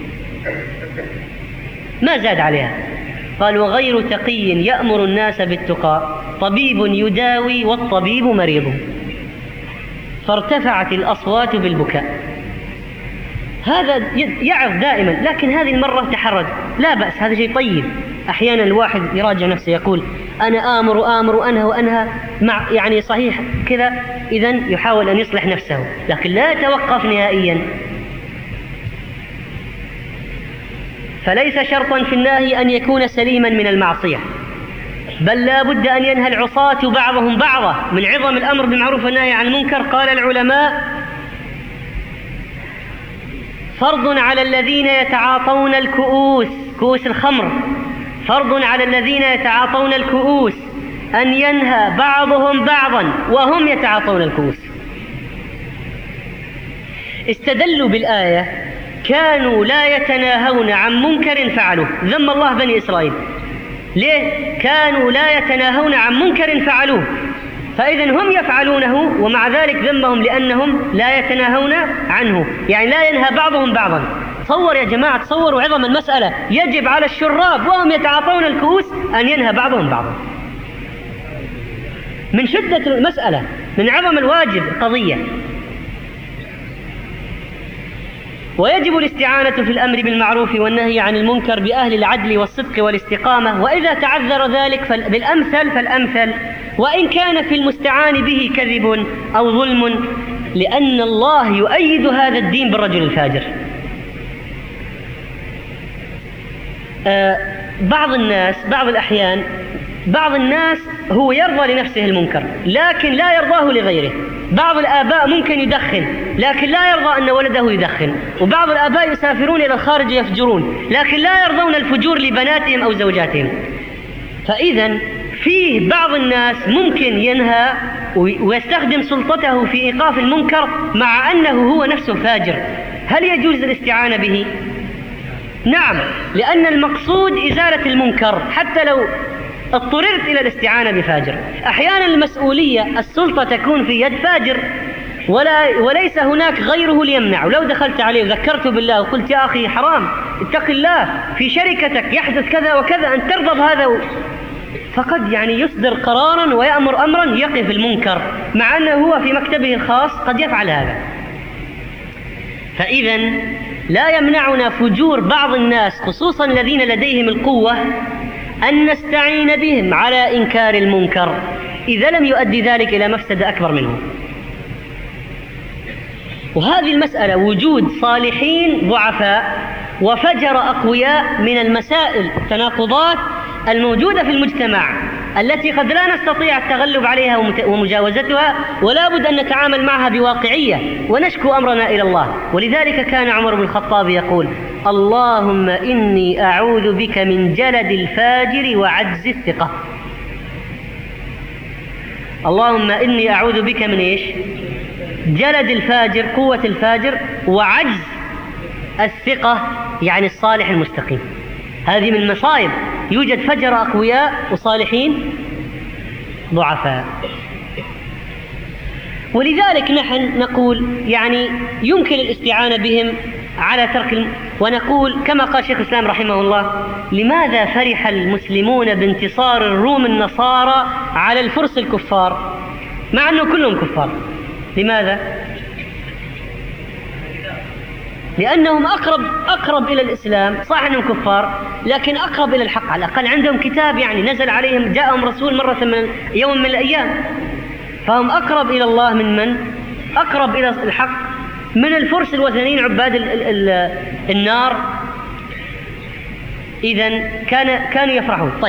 ما زاد عليها، قال: وغير تقي يأمر الناس بالتقى طبيب يداوي والطبيب مريض. فارتفعت الأصوات بالبكاء. هذا يعظ دائما، لكن هذه المرة تحرج. لا بأس، هذا شيء طيب. أحيانا الواحد يراجع نفسه يقول: أنا آمر آمر وأنهى وأنهى، مع يعني صحيح كذا، إذن يحاول أن يصلح نفسه، لكن لا يتوقف نهائيا. فليس شرطا في النهي أن يكون سليما من المعصية، بل لا بد أن ينهى العصاة بعضهم بعضا. من عظم الأمر بالمعروف والنهي عن المنكر قال العلماء: فرض على الذين يتعاطون الكؤوس، كؤوس الخمر، فرض على الذين يتعاطون الكؤوس أن ينهى بعضهم بعضا وهم يتعاطون الكؤوس. استدلوا بالآية: كانوا لا يتناهون عن منكر فعلوه. ذم الله بني إسرائيل. ليه؟ كانوا لا يتناهون عن منكر فعلوه، فإذن هم يفعلونه ومع ذلك ذمهم لأنهم لا يتناهون عنه، يعني لا ينهى بعضهم بعضا. تصور يا جماعة، تصوروا عظم المسألة. يجب على الشراب وهم يتعاطون الكؤوس أن ينهى بعضهم بعضا. من شدة المسألة، من عظم الواجب القضية. ويجب الاستعانة في الأمر بالمعروف والنهي عن المنكر بأهل العدل والصدق والاستقامة، وإذا تعذر ذلك بالأمثل فالأمثل، وإن كان في المستعان به كذب أو ظلم، لأن الله يؤيد هذا الدين بالرجل الفاجر. آه بعض الناس بعض الأحيان بعض الناس هو يرضى لنفسه المنكر لكن لا يرضاه لغيره. بعض الآباء ممكن يدخن لكن لا يرضى أن ولده يدخن، وبعض الآباء يسافرون إلى الخارج يفجرون لكن لا يرضون الفجور لبناتهم أو زوجاتهم. فإذا فيه بعض الناس ممكن ينهى ويستخدم سلطته في إيقاف المنكر مع أنه هو نفسه فاجر. هل يجوز الاستعانة به؟ نعم، لأن المقصود إزالة المنكر حتى لو اضطررت إلى الاستعانة بفاجر. أحيانا المسؤولية السلطة تكون في يد فاجر ولا وليس هناك غيره ليمنعه. لو دخلت عليه وذكرته بالله وقلت يا أخي حرام اتق الله في شركتك يحدث كذا وكذا أن ترضى بهذا، فقد يعني يصدر قرارا ويأمر أمرا يقف المنكر مع أنه هو في مكتبه الخاص قد يفعل هذا. فإذا لا يمنعنا فجور بعض الناس خصوصا الذين لديهم القوة أن نستعين بهم على إنكار المنكر إذا لم يؤدي ذلك إلى مفسدة أكبر منه. وهذه المسألة وجود صالحين ضعفاء وفجر أقوياء من المسائل التناقضات الموجودة في المجتمع التي قد لا نستطيع التغلب عليها ومجاوزتها، ولا بد أن نتعامل معها بواقعية ونشكو أمرنا إلى الله. ولذلك كان عمر بن الخطاب يقول: اللهم إني أعوذ بك من جلد الفاجر وعجز الثقة. اللهم إني أعوذ بك من إيش؟ جلد الفاجر، قوة الفاجر، وعجز الثقة يعني الصالح المستقيم. هذه من المصائب، يوجد فجر أقوياء وصالحين ضعفاء. ولذلك نحن نقول يعني يمكن الاستعانة بهم على ترك الم... ونقول كما قال شيخ الإسلام رحمه الله: لماذا فرح المسلمون بانتصار الروم النصارى على الفرس الكفار مع أنه كلهم كفار؟ لماذا؟ لأنهم أقرب أقرب إلى الإسلام، صح أنهم كفار لكن أقرب إلى الحق، على الأقل عندهم كتاب يعني نزل عليهم، جاءهم رسول مرة من يوم من الأيام، فهم أقرب إلى الله من من؟ أقرب إلى الحق من الفرس الوثنيين عباد ال ال ال النار. إذن كان كانوا يفرحون. طيب،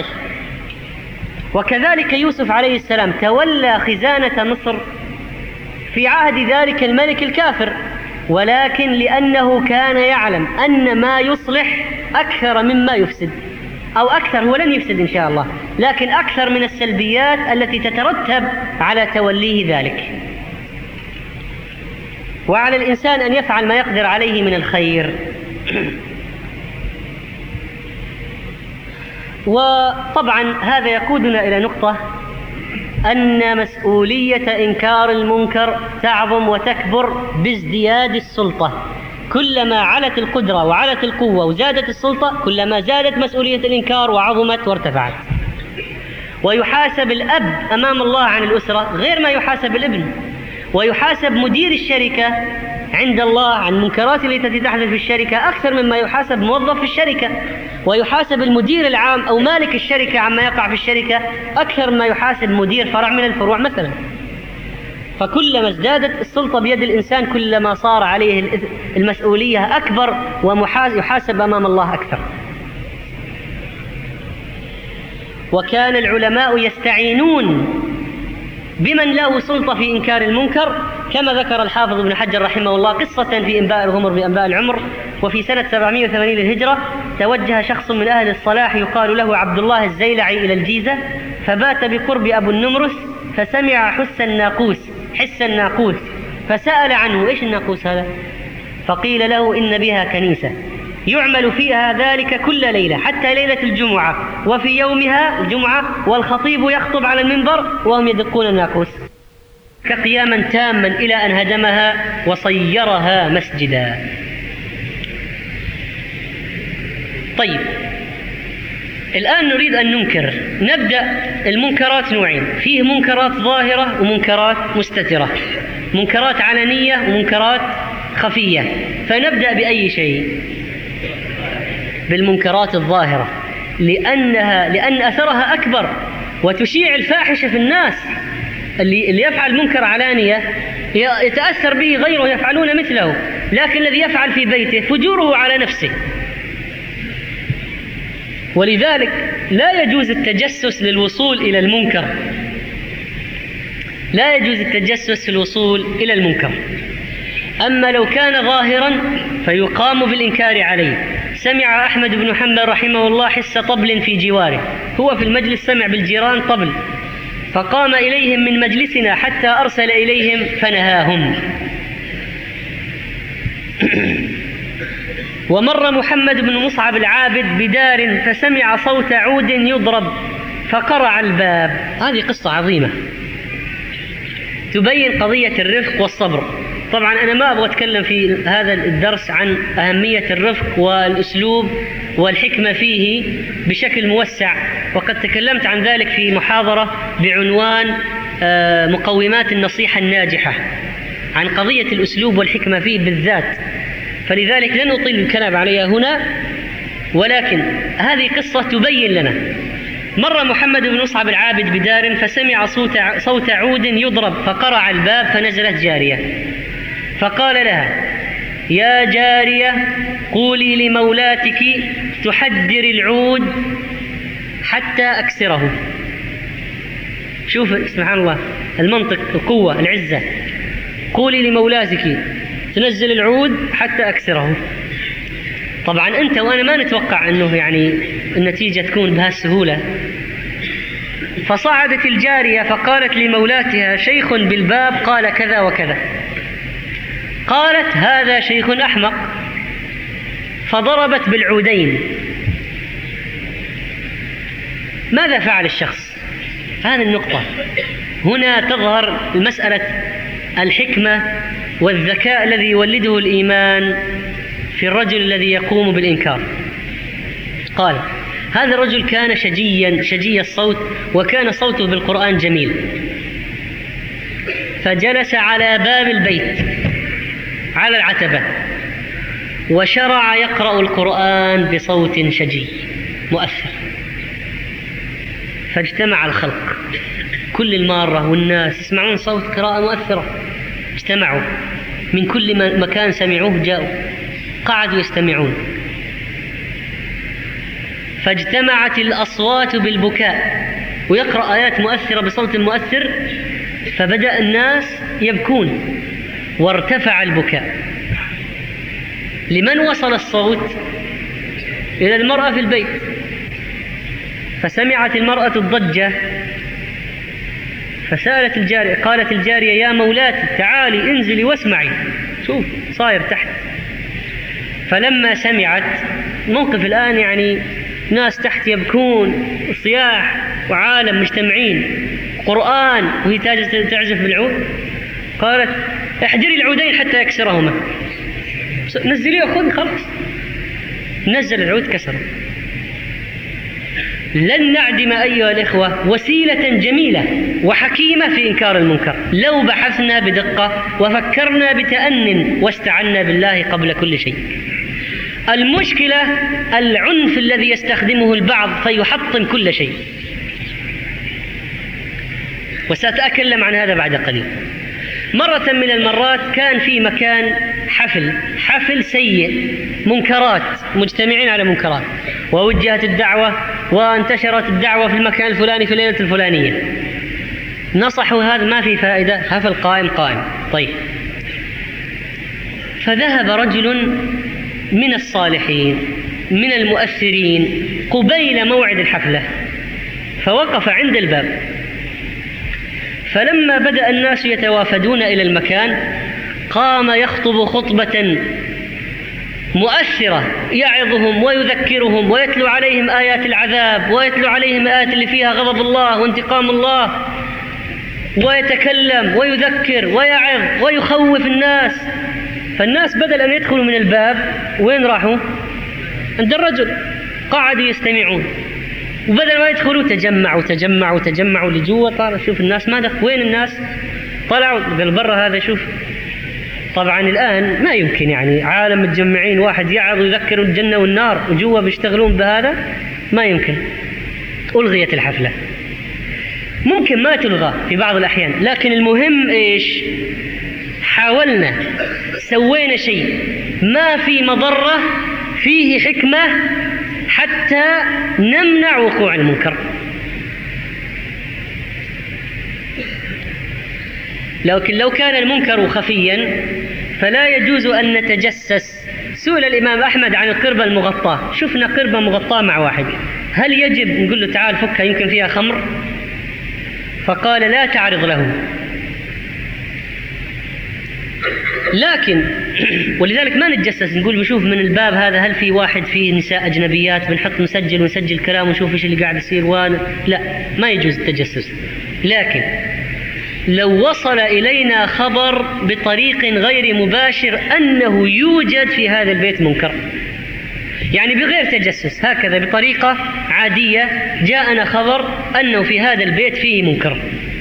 وكذلك يوسف عليه السلام تولى خزانة مصر في عهد ذلك الملك الكافر، ولكن لأنه كان يعلم أن ما يصلح أكثر مما يفسد، أو أكثر، هو لن يفسد إن شاء الله، لكن أكثر من السلبيات التي تترتب على توليه ذلك. وعلى الإنسان أن يفعل ما يقدر عليه من الخير. وطبعا هذا يقودنا إلى نقطة أن مسؤولية إنكار المنكر تعظم وتكبر بازدياد السلطة. كلما علت القدرة وعلت القوة وزادت السلطة كلما زادت مسؤولية الإنكار وعظمت وارتفعت. ويحاسب الأب أمام الله عن الأسرة غير ما يحاسب الابن، ويحاسب مدير الشركة عند الله عن المنكرات التي تحدث في الشركة أكثر مما يحاسب موظف في الشركة، ويحاسب المدير العام أو مالك الشركة عما يقع في الشركة أكثر مما يحاسب مدير فرع من الفروع مثلا. فكلما ازدادت السلطة بيد الإنسان كلما صار عليه المسؤولية أكبر ويحاسب أمام الله أكثر. وكان العلماء يستعينون بمن له سلطة في إنكار المنكر، كما ذكر الحافظ ابن حجر رحمه الله قصة في إنباء الغمر بأنباء العمر. وفي سنة سبعمائة وثمانين للهجرة توجه شخص من أهل الصلاح يقال له عبد الله الزيلعي إلى الجيزة، فبات بقرب أبو النمرس، فسمع حس الناقوس حس الناقوس فسأل عنه: إيش الناقوس هذا؟ فقيل له: إن بها كنيسة يعمل فيها ذلك كل ليلة حتى ليلة الجمعة، وفي يومها الجمعة والخطيب يخطب على المنبر وهم يدقون الناقوس قياما تاما إلى أن هدمها وصيرها مسجدا. طيب، الآن نريد أن ننكر. نبدأ. المنكرات نوعين: فيه منكرات ظاهرة ومنكرات مستترة، منكرات علنية ومنكرات خفية. فنبدأ بأي شيء؟ بالمنكرات الظاهرة، لأنها لأن أثرها أكبر وتشيع الفاحشة في الناس. اللي اللي يفعل منكر علانية يتأثر به غيره يفعلون مثله، لكن الذي يفعل في بيته فجوره على نفسه. ولذلك لا يجوز التجسس للوصول إلى المنكر، لا يجوز التجسس للوصول إلى المنكر. أما لو كان ظاهرا فيقام بالإنكار عليه. سمع أحمد بن حنبل رحمه الله حس طبل في جواره، هو في المجلس سمع بالجيران طبل، فقام إليهم من مجلسنا حتى أرسل إليهم فنهاهم. ومر محمد بن مصعب العابد بدار فسمع صوت عود يضرب فقرع الباب. هذه قصة عظيمة تبين قضية الرفق والصبر. طبعا أنا ما أبغى أتكلم في هذا الدرس عن أهمية الرفق والأسلوب والحكمة فيه بشكل موسع، وقد تكلمت عن ذلك في محاضرة بعنوان مقومات النصيحة الناجحة، عن قضية الأسلوب والحكمة فيه بالذات، فلذلك لن أطيل الكلام عليها هنا. ولكن هذه قصة تبين لنا. مر محمد بن مصعب العابد بدار فسمع صوت صوت عود يضرب فقرع الباب، فنزلت جارية فقال لها: يا جارية قولي لمولاتك تحدر العود حتى أكسره. شوف سبحان الله المنطق، القوة، العزة. قولي لمولاتك تنزل العود حتى أكسره. طبعا أنت وأنا ما نتوقع أنه يعني النتيجة تكون بهالسهولة. فصعدت الجارية فقالت لمولاتها: شيخ بالباب قال كذا وكذا. قالت: هذا شيخ أحمق، فضربت بالعودين. ماذا فعل الشخص؟ هذه النقطة. هنا تظهر مسألة الحكمة والذكاء الذي يولده الإيمان في الرجل الذي يقوم بالإنكار. قال: هذا الرجل كان شجيا شجي الصوت، وكان صوته بالقرآن جميل، فجلس على باب البيت على العتبة وشرع يقرأ القرآن بصوت شجي مؤثر، فاجتمع الخلق كل المارة والناس يسمعون صوت قراءة مؤثرة، اجتمعوا من كل مكان سمعوه جاءوا قعدوا يستمعون، فاجتمعت الأصوات بالبكاء، ويقرأ آيات مؤثرة بصوت مؤثر، فبدأ الناس يبكون وارتفع البكاء. لمن وصل الصوت؟ إلى المرأة في البيت، فسمعت المرأة الضجة فسألت الجارية، قالت الجارية: يا مولاتي تعالي انزلي واسمعي، شوف صاير تحت. فلما سمعت موقف الآن يعني ناس تحت يبكون، صياح وعالم مجتمعين، قرآن وهي تعزف بالعود، قالت: احجري العودين حتى يكسرهما، نزليه خذ خلاص. نزل العود كسره. لن نعدم أيها الإخوة وسيلة جميلة وحكيمة في إنكار المنكر لو بحثنا بدقة وفكرنا بتأن واستعنا بالله قبل كل شيء. المشكلة العنف الذي يستخدمه البعض فيحطم كل شيء، وسأتكلم عن هذا بعد قليل. مرة من المرات كان في مكان حفل حفل سيء، منكرات، مجتمعين على منكرات، ووجهت الدعوة وانتشرت الدعوة في المكان الفلاني في الليلة الفلانية. نصحوا هذا ما في فائدة، حفل قائم قائم. طيب، فذهب رجل من الصالحين من المؤثرين قبيل موعد الحفلة، فوقف عند الباب، فلما بدأ الناس يتوافدون إلى المكان قام يخطب خطبة مؤثرة يعظهم ويذكرهم ويتلو عليهم آيات العذاب ويتلو عليهم آيات اللي فيها غضب الله وانتقام الله، ويتكلم ويذكر ويعظ ويخوف الناس. فالناس بدل أن يدخلوا من الباب وين راحوا؟ عند الرجل، قعدوا يستمعون، وبدل ما يدخلوا تجمعوا تجمعوا تجمعوا لجوا. طالع شوف الناس ماذا، وين الناس؟ طلعوا قال برا هذا، شوف طبعا الآن ما يمكن، يعني عالم متجمعين واحد يعظ ويذكر الجنة والنار وجوا بيشتغلون بهذا، ما يمكن. ألغيت الحفلة. ممكن ما تلغى في بعض الأحيان، لكن المهم إيش؟ حاولنا، سوينا شيء ما في مضرة، فيه حكمة حتى نمنع وقوع المنكر. لكن لو كان المنكر خفيا فلا يجوز أن نتجسس. سئل الإمام أحمد عن القربة المغطاة، شفنا قربة مغطاة مع واحد، هل يجب نقول له تعال فكها يمكن فيها خمر؟ فقال لا تعرض له. لكن ولذلك ما نتجسس، نقول بشوف من الباب هذا هل في واحد فيه نساء أجنبيات، بنحط مسجل ونسجل كلام ونشوف إيش اللي قاعد يصير. وانا لا، ما يجوز التجسس. لكن لو وصل إلينا خبر بطريق غير مباشر أنه يوجد في هذا البيت منكر، يعني بغير تجسس، هكذا بطريقة عادية جاءنا خبر أنه في هذا البيت فيه منكر،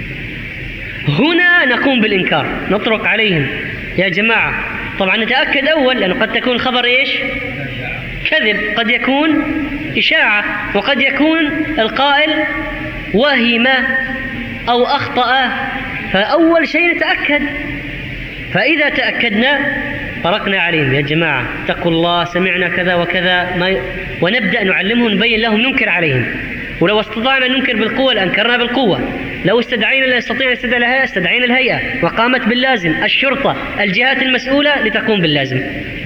هنا نقوم بالإنكار، نطرق عليهم يا جماعة. طبعا نتأكد أول، لأنه قد تكون خبر إيش؟ كذب، قد يكون إشاعة، وقد يكون القائل وهم أو أخطأ، فأول شيء نتأكد. فإذا تأكدنا طرقنا عليهم يا جماعة اتقوا الله، سمعنا كذا وكذا، ما ي... ونبدأ نعلمهم، نبين لهم، ننكر عليهم. ولو استطعنا ننكر بالقوة لأنكرنا بالقوة، لو استدعينا لا نستطيع نستدعي الهيئة استدعينا الهيئة، وقامت باللازم الشرطة، الجهات المسؤولة لتقوم باللازم.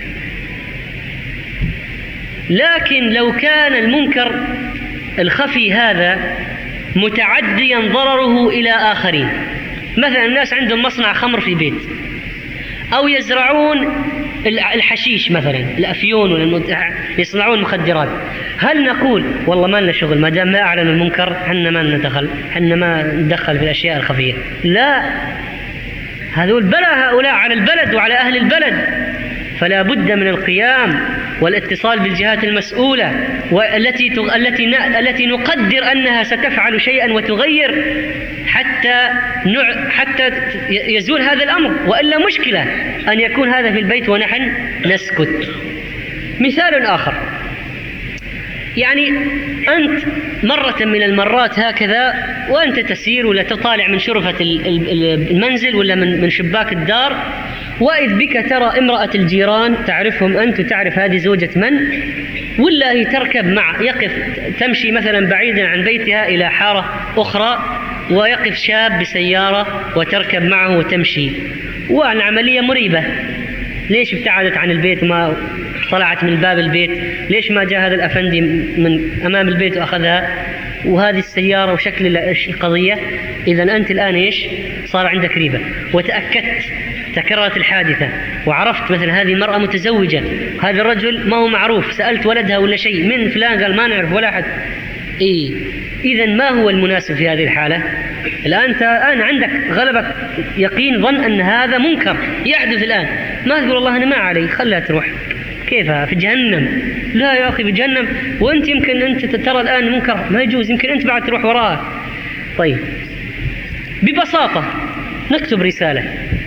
لكن لو كان المنكر الخفي هذا متعديا ضرره إلى آخرين، مثلا الناس عندهم مصنع خمر في بيت، أو يزرعون الحشيش مثلا، الأفيون، يصنعون مخدرات، هل نقول والله ما لنا شغل ما دام ما أعلن المنكر، حنا ما ندخل، حنا ما ندخل في الأشياء الخفية؟ لا، هذول بلا هؤلاء على البلد وعلى أهل البلد، فلا بد من القيام والاتصال بالجهات المسؤولة، والتي التي التي نقدر أنها ستفعل شيئا وتغير حتى حتى يزول هذا الأمر، وإلا مشكلة أن يكون هذا في البيت ونحن نسكت. مثال آخر، يعني أنت مرة من المرات هكذا وأنت تسير ولا تطالع من شرفة المنزل ولا من شباك الدار، وإذ بك ترى امرأة الجيران، تعرفهم أنت وتعرف هذه زوجة من، ولا هي تركب مع يقف تمشي مثلا بعيدا عن بيتها إلى حارة أخرى، ويقف شاب بسيارة وتركب معه وتمشي، والعملية مريبة. ليش ابتعدت عن البيت، ما طلعت من باب البيت؟ ليش ما جاء هذا الأفندي من أمام البيت وأخذها، وهذه السيارة وشكل القضية؟ إذن أنت الآن إيش صار عندك ريبة، وتأكدت تكررت الحادثة، وعرفت مثلا هذه المرأة متزوجة، هذا الرجل ما هو معروف، سألت ولدها ولا شيء، من فلان قال ما نعرف ولا أحد. إيه، إذن ما هو المناسب في هذه الحالة؟ الآن أنت الآن عندك غلبك يقين ظن أن هذا منكر يحدث الآن، ما تقول والله أنا ما علي خلها تروح، كيفها في جهنم؟ لا يا أخي في جهنم، وأنت يمكن أنت ترى الآن منكر ما يجوز، يمكن أنت بعد تروح وراها. طيب ببساطة نكتب رسالة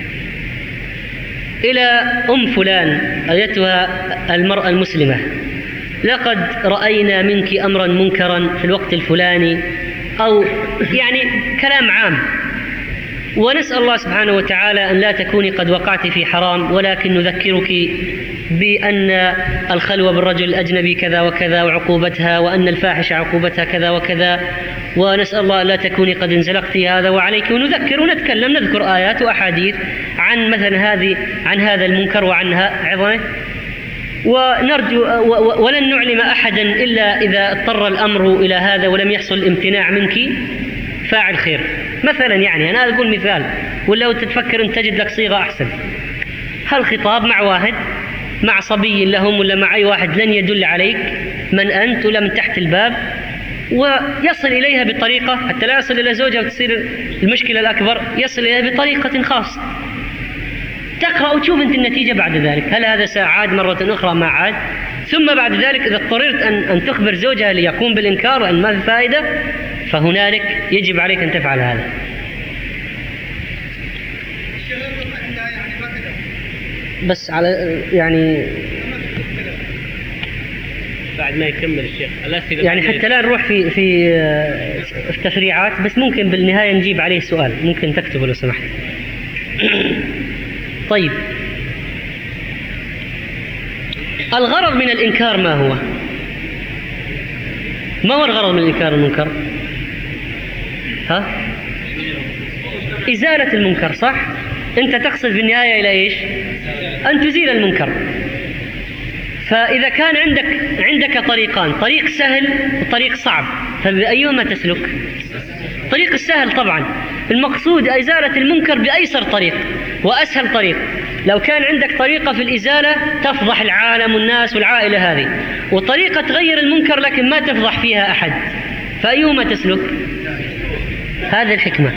إلى أم فلان، أيتها المرأة المسلمة، لقد رأينا منك أمرا منكرا في الوقت الفلاني، أو يعني كلام عام، ونسأل الله سبحانه وتعالى أن لا تكوني قد وقعت في حرام، ولكن نذكرك بأن الخلوة بالرجل الأجنبي كذا وكذا وعقوبتها، وأن الفاحشة عقوبتها كذا وكذا، ونسأل الله لا تكوني قد انزلقت هذا وعليك، ونذكر ونتكلم نذكر آيات وأحاديث عن مثلا هذه عن هذا المنكر وعنها عظمه، ونرجو ولن نعلم أحدا إلا إذا اضطر الأمر إلى هذا ولم يحصل الامتناع منك فاعل خير مثلا. يعني أنا أقول مثال، ولو تتفكر أن تجد لك صيغة أحسن. هل خطاب مع واحد مع صبي لهم ولا مع أي واحد لن يدل عليك من أنت ولا من تحت الباب، ويصل إليها بطريقة حتى لا يصل إلى زوجها وتصير المشكلة الأكبر، يصل إليها بطريقة خاصة، تقرأ وتشوف أنت النتيجة بعد ذلك، هل هذا ساعاد مرة أخرى ما عاد، ثم بعد ذلك إذا اضطررت أن, أن تخبر زوجها ليقوم بالإنكار وأن ما في فائدة، فهنالك يجب عليك أن تفعل هذا. بس على يعني بعد ما يكمل الشيخ يعني حتى لا نروح في في في تفريعات، بس ممكن بالنهاية نجيب عليه سؤال، ممكن تكتبه لو سمحت. طيب، الغرض من الإنكار ما هو؟ ما هو الغرض من إنكار المنكر؟ ها؟ إزالة المنكر، صح؟ أنت تقصد في النهاية إلى إيش؟ أن تزيل المنكر. فإذا كان عندك عندك طريقان، طريق سهل وطريق صعب، فبأيهما تسلك؟ طريق السهل طبعا، المقصود إزالة المنكر بأيسر طريق وأسهل طريق. لو كان عندك طريقة في الإزالة تفضح العالم والناس والعائلة هذه، وطريقة تغير المنكر لكن ما تفضح فيها أحد، فأيهما تسلك؟ هذه الحكمة.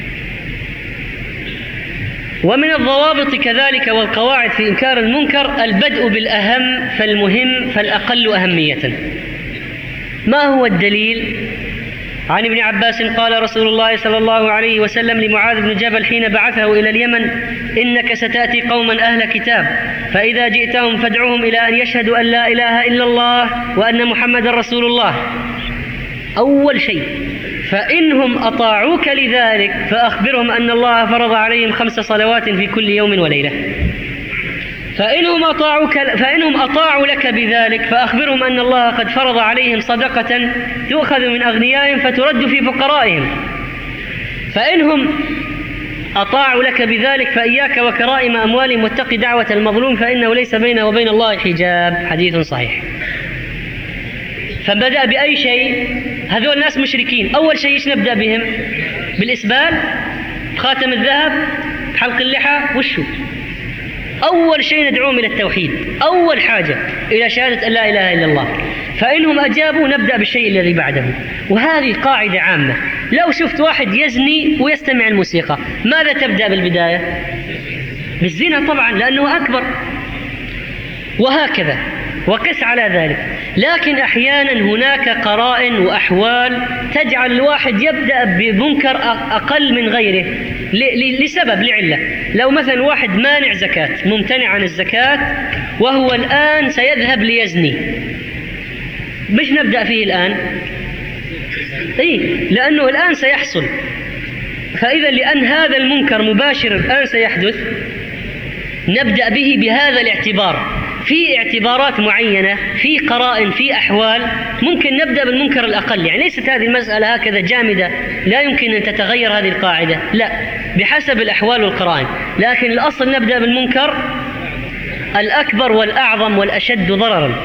ومن الضوابط كذلك والقواعد في إنكار المنكر البدء بالأهم فالمهم فالأقل أهمية. ما هو الدليل؟ عن ابن عباس قال رسول الله صلى الله عليه وسلم لمعاذ بن جبل حين بعثه إلى اليمن: إنك ستأتي قوما أهل كتاب، فإذا جئتهم فادعوهم إلى أن يشهدوا أن لا إله إلا الله وأن محمد رسول الله. أول شيء، فإنهم أطاعوك لذلك فأخبرهم أن الله فرض عليهم خمس صلوات في كل يوم وليلة. فإنهم أطاعوك فإنهم أطاعوا لك بذلك فأخبرهم أن الله قد فرض عليهم صدقة تؤخذ من أغنيائهم فترد في فقرائهم. فإنهم أطاعوا لك بذلك فإياك وكرائم أموالهم واتق دعوة المظلوم فإنه ليس بينه وبين الله حجاب. حديث صحيح. فبدأ بأي شيء؟ هذول الناس مشركين، أول شيء إيش نبدأ بهم؟ بالإسبال، خاتم الذهب، حلق اللحى، وشو؟ أول شيء ندعوهم إلى التوحيد، أول حاجة إلى شهادة أن لا إله إلا الله. فإنهم أجابوا نبدأ بالشيء الذي بعده. وهذه قاعدة عامة، لو شفت واحد يزني ويستمع الموسيقى ماذا تبدأ بالبداية؟ بالزنا طبعا لأنه أكبر، وهكذا وقس على ذلك. لكن أحيانا هناك قرائن وأحوال تجعل الواحد يبدأ بمنكر أقل من غيره لسبب، لعلة. لو مثلا واحد مانع زكاة، ممتنع عن الزكاة، وهو الآن سيذهب ليزني، مش نبدأ فيه الآن؟ إيه، لأنه الآن سيحصل. فإذا لأن هذا المنكر مباشر الآن سيحدث نبدأ به بهذا الاعتبار. في اعتبارات معينة، في قرائن، في أحوال ممكن نبدأ بالمنكر الأقل. يعني ليست هذه المسألة هكذا جامدة لا يمكن أن تتغير هذه القاعدة، لا، بحسب الأحوال والقرائن. لكن الأصل نبدأ بالمنكر الأكبر والأعظم والأشد ضررا.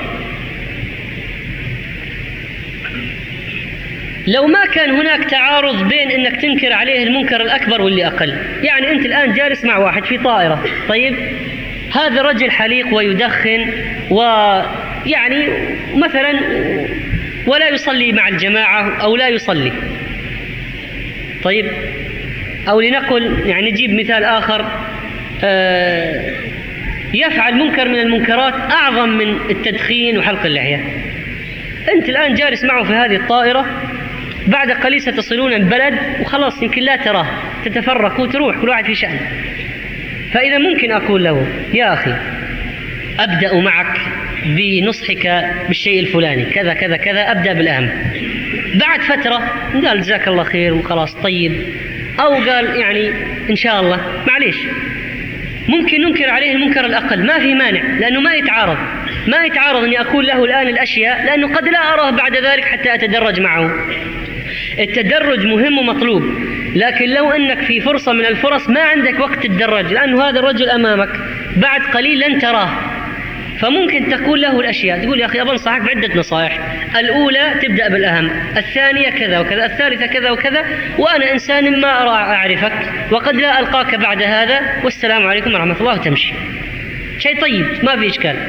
لو ما كان هناك تعارض بين أنك تنكر عليه المنكر الأكبر واللي أقل، يعني أنت الآن جالس مع واحد في طائرة، طيب هذا رجل حليق ويدخن ويعني مثلا ولا يصلي مع الجماعة أو لا يصلي، طيب، أو لنقل يعني نجيب مثال آخر، آه يفعل منكر من المنكرات أعظم من التدخين وحلق اللحية. أنت الآن جالس معه في هذه الطائرة، بعد قليل ستصلون البلد وخلاص يمكن لا تراه، تتفرق وتروح كل واحد في شأن. فإذا ممكن أقول له: يا أخي أبدأ معك بنصحك بالشيء الفلاني كذا كذا كذا، أبدأ بالأهم. بعد فترة قال جزاك الله خير وخلاص طيب، أو قال يعني إن شاء الله، معليش، ممكن ننكر عليه المنكر الأقل، ما في مانع، لأنه ما يتعارض ما يتعارض أني أقول له الآن الأشياء، لأنه قد لا أراه بعد ذلك حتى أتدرج معه. التدرج مهم ومطلوب، لكن لو أنك في فرصة من الفرص ما عندك وقت تتدرج، لأنه هذا الرجل أمامك بعد قليل لن تراه، فممكن تقول له الأشياء، تقول: يا أخي أنصحك بعدة نصائح، الأولى تبدأ بالأهم، الثانية كذا وكذا، الثالثة كذا وكذا، وأنا إنسان ما أرى أعرفك وقد لا ألقاك بعد هذا، والسلام عليكم ورحمة الله، وتمشي. شيء طيب ما في إشكال.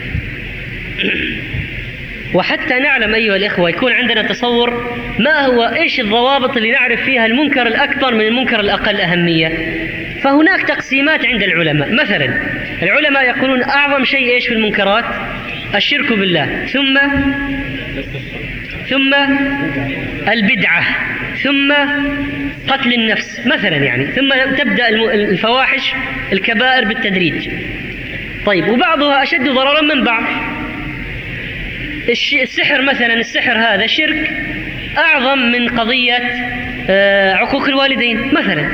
وحتى نعلم أيها الإخوة يكون عندنا تصور ما هو إيش الضوابط اللي نعرف فيها المنكر الأكبر من المنكر الأقل أهمية. فهناك تقسيمات عند العلماء. مثلا العلماء يقولون أعظم شيء إيش في المنكرات؟ الشرك بالله، ثم ثم البدعة، ثم قتل النفس مثلا، يعني ثم تبدأ الفواحش الكبائر بالتدريج. طيب، وبعضها أشد ضررا من بعض. السحر مثلا، السحر هذا شرك أعظم من قضية عقوق الوالدين مثلا.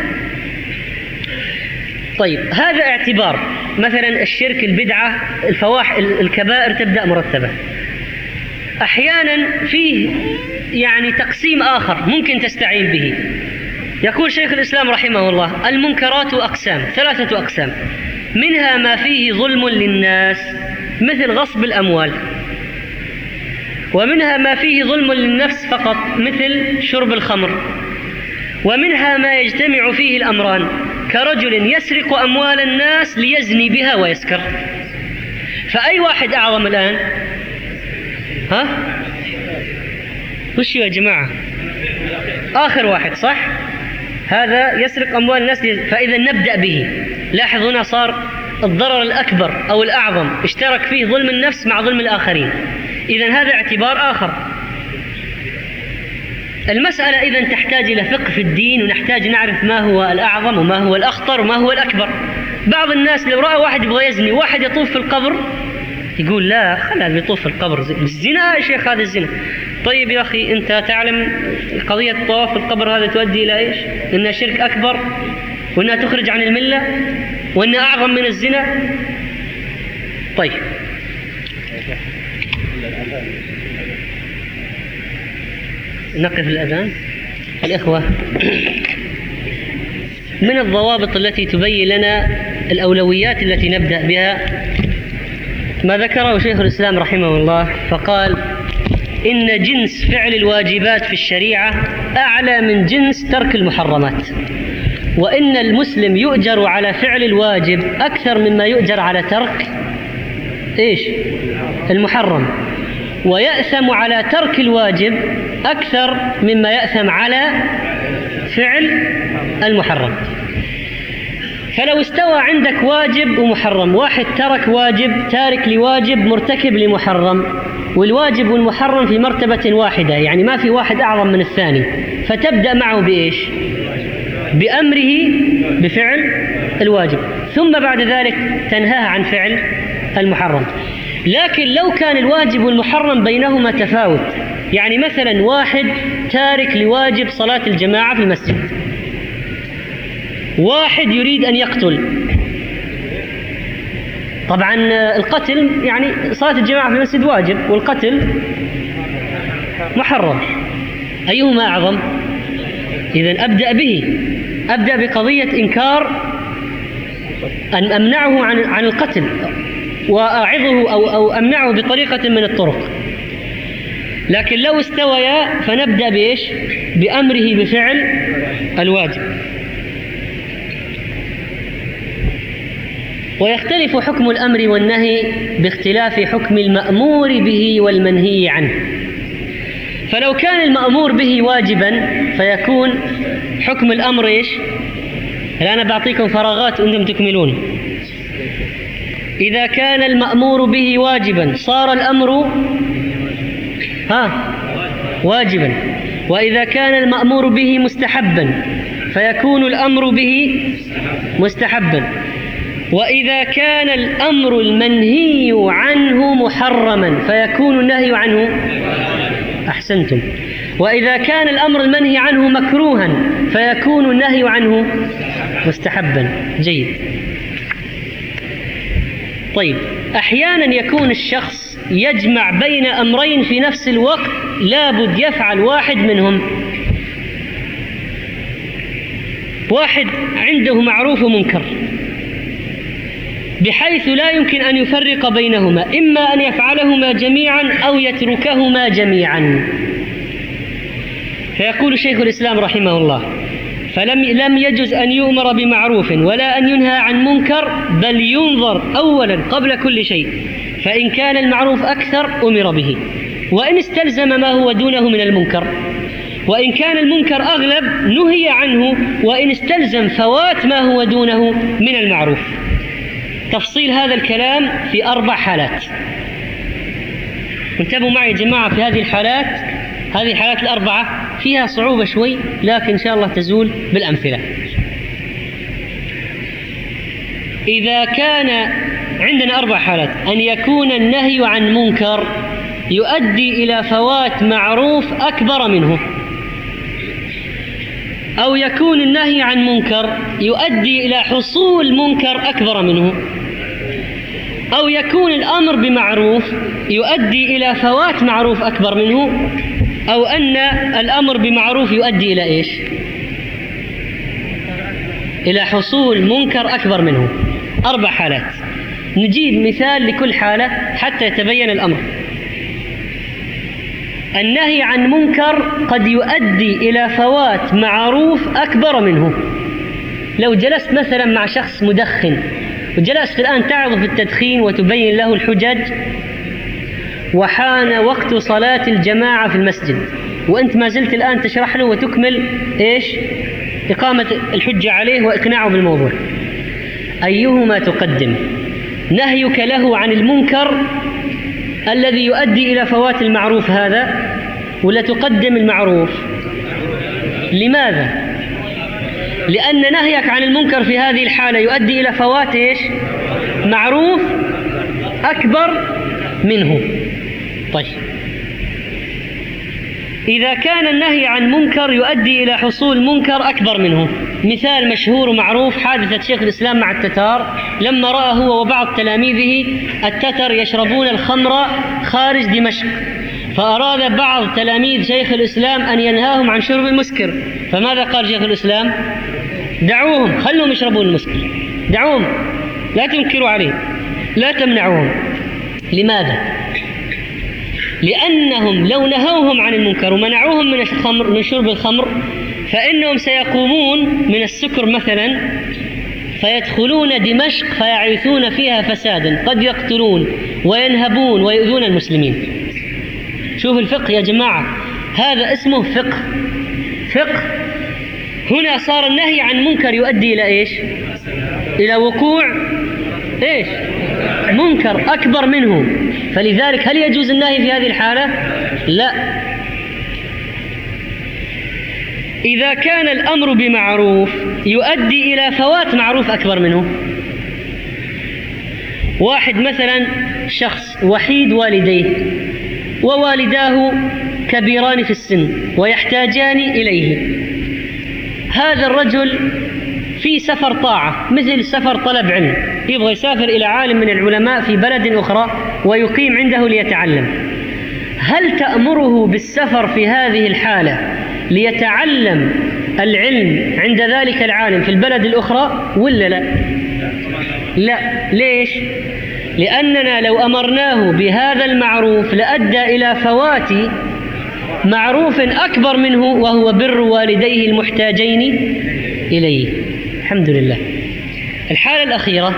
طيب، هذا اعتبار مثلا الشرك، البدعة، الفواحش، الكبائر تبدأ مرتبة. أحيانا فيه يعني تقسيم آخر ممكن تستعين به. يقول شيخ الإسلام رحمه الله: المنكرات أقسام، ثلاثة أقسام، منها ما فيه ظلم للناس مثل غصب الأموال، ومنها ما فيه ظلم للنفس فقط مثل شرب الخمر، ومنها ما يجتمع فيه الأمران كرجل يسرق أموال الناس ليزني بها ويسكر. فأي واحد أعظم الآن؟ ها؟ وش يا جماعة؟ آخر واحد صح؟ هذا يسرق أموال الناس. فإذا نبدأ به. لاحظ هنا صار الضرر الأكبر أو الأعظم، اشترك فيه ظلم النفس مع ظلم الآخرين. إذن هذا اعتبار آخر. المسألة إذن تحتاج إلى فقه في الدين، ونحتاج نعرف ما هو الأعظم وما هو الأخطر وما هو الأكبر. بعض الناس لو رأى واحد يبغى يزني، واحد يطوف في القبر، يقول لا خلنا يطوف في القبر، الزنا يا شيخ، هذا الزنا. طيب يا أخي، أنت تعلم قضية الطواف في القبر هذا تؤدي إلى إيش؟ إنها شرك أكبر، وإنها تخرج عن الملة، وإنها أعظم من الزنا. طيب، نقف الأذان. الإخوة، من الضوابط التي تبين لنا الأولويات التي نبدأ بها ما ذكره شيخ الإسلام رحمه الله، فقال: إن جنس فعل الواجبات في الشريعة أعلى من جنس ترك المحرمات، وإن المسلم يؤجر على فعل الواجب أكثر مما يؤجر على ترك إيش؟ المحرم، ويأثم على ترك الواجب أكثر مما يأثم على فعل المحرم. فلو استوى عندك واجب ومحرم، واحد ترك واجب، تارك لواجب، مرتكب لمحرم، والواجب والمحرم في مرتبة واحدة، يعني ما في واحد أعظم من الثاني، فتبدأ معه بإيش؟ بأمره بفعل الواجب، ثم بعد ذلك تنهاه عن فعل المحرم. لكن لو كان الواجب والمحرم بينهما تفاوت، يعني مثلا واحد تارك لواجب صلاة الجماعة في المسجد، واحد يريد أن يقتل. طبعا القتل يعني صلاة الجماعة في المسجد واجب، والقتل محرم، أيهما أعظم؟ إذن أبدأ به، أبدأ بقضية إنكار، أن أمنعه عن عن القتل وأعظه أو أو أمنعه بطريقة من الطرق. لكن لو استويا فنبدأ بإيش؟ بأمره بفعل الواجب. ويختلف حكم الأمر والنهي باختلاف حكم المأمور به والمنهي عنه. فلو كان المأمور به واجبا فيكون حكم الأمر إيش؟ الآن بعطيكم فراغات وأنتم تكملون. إذا كان المأمور به واجبا صار الأمر ها واجبا، وإذا كان المأمور به مستحبا فيكون الأمر به مستحبا، وإذا كان الأمر المنهي عنه محرما فيكون النهي عنه أحسنتم، وإذا كان الأمر المنهي عنه مكروها فيكون النهي عنه مستحبا. جيد. طيب، أحيانا يكون الشخص يجمع بين أمرين في نفس الوقت، لابد يفعل واحد منهم. واحد عنده معروف ومنكر بحيث لا يمكن أن يفرق بينهما، إما أن يفعلهما جميعا أو يتركهما جميعا. فيقول شيخ الإسلام رحمه الله: فلم لم يجز أن يؤمر بمعروف ولا أن ينهى عن منكر، بل ينظر أولا قبل كل شيء، فإن كان المعروف أكثر أمر به، وإن استلزم ما هو دونه من المنكر، وإن كان المنكر أغلب نهي عنه، وإن استلزم فوات ما هو دونه من المعروف. تفصيل هذا الكلام في أربع حالات. انتبهوا معي يا جماعة في هذه الحالات. هذه الحالات الأربعة فيها صعوبة شوي، لكن إن شاء الله تزول بالأمثلة. إذا كان عندنا أربع حالات: أن يكون النهي عن منكر يؤدي إلى فوات معروف أكبر منه، أو يكون النهي عن منكر يؤدي إلى حصول منكر أكبر منه، أو يكون الأمر بمعروف يؤدي إلى فوات معروف أكبر منه، أو أن الأمر بمعروف يؤدي إلى إيش؟ إلى حصول منكر أكبر منه. أربع حالات، نجيب مثال لكل حالة حتى يتبين الأمر. النهي عن منكر قد يؤدي إلى فوات معروف أكبر منه. لو جلست مثلا مع شخص مدخن وجلست الآن تعظ في التدخين وتبين له الحجج، وحان وقت صلاة الجماعة في المسجد، وأنت ما زلت الآن تشرح له وتكمل إيش؟ إقامة الحجة عليه وإقناعه بالموضوع، أيهما تقدم؟ نهيك له عن المنكر الذي يؤدي إلى فوات المعروف هذا، ولا تقدم المعروف؟ لماذا؟ لأن نهيك عن المنكر في هذه الحالة يؤدي إلى فوات إيش؟ معروف أكبر منه. طيب، إذا كان النهي عن منكر يؤدي إلى حصول منكر أكبر منه، مثال مشهور ومعروف حادثة شيخ الإسلام مع التتار، لما رأى هو وبعض تلاميذه التتر يشربون الخمر خارج دمشق، فأراد بعض تلاميذ شيخ الإسلام أن ينهاهم عن شرب المسكر، فماذا قال شيخ الإسلام؟ دعوهم، خلوهم يشربون المسكر، دعوهم، لا تنكروا عليه، لا تمنعوهم. لماذا؟ لأنهم لو نهوهم عن المنكر ومنعوهم من الخمر، من شرب الخمر، فإنهم سيقومون من السكر مثلا فيدخلون دمشق فيعيثون فيها فسادا، قد يقتلون وينهبون ويؤذون المسلمين. شوف الفقه يا جماعة، هذا اسمه فقه. فقه هنا صار النهي عن منكر يؤدي إلى إيش؟ إلى وقوع إيش؟ منكر أكبر منه، فلذلك هل يجوز النهي في هذه الحالة؟ لا. إذا كان الأمر بمعروف يؤدي إلى فوات معروف أكبر منه، واحد مثلا شخص وحيد والديه ووالداه كبيران في السن ويحتاجان إليه، هذا الرجل في سفر طاعة مثل سفر طلب علم، يبغى يسافر إلى عالم من العلماء في بلد أخرى ويقيم عنده ليتعلم، هل تأمره بالسفر في هذه الحالة ليتعلم العلم عند ذلك العالم في البلد الأخرى ولا لا؟ لا. ليش؟ لأننا لو أمرناه بهذا المعروف لأدى إلى فوات معروف أكبر منه، وهو بر والديه المحتاجين إليه. الحمد لله. الحالة الأخيرة،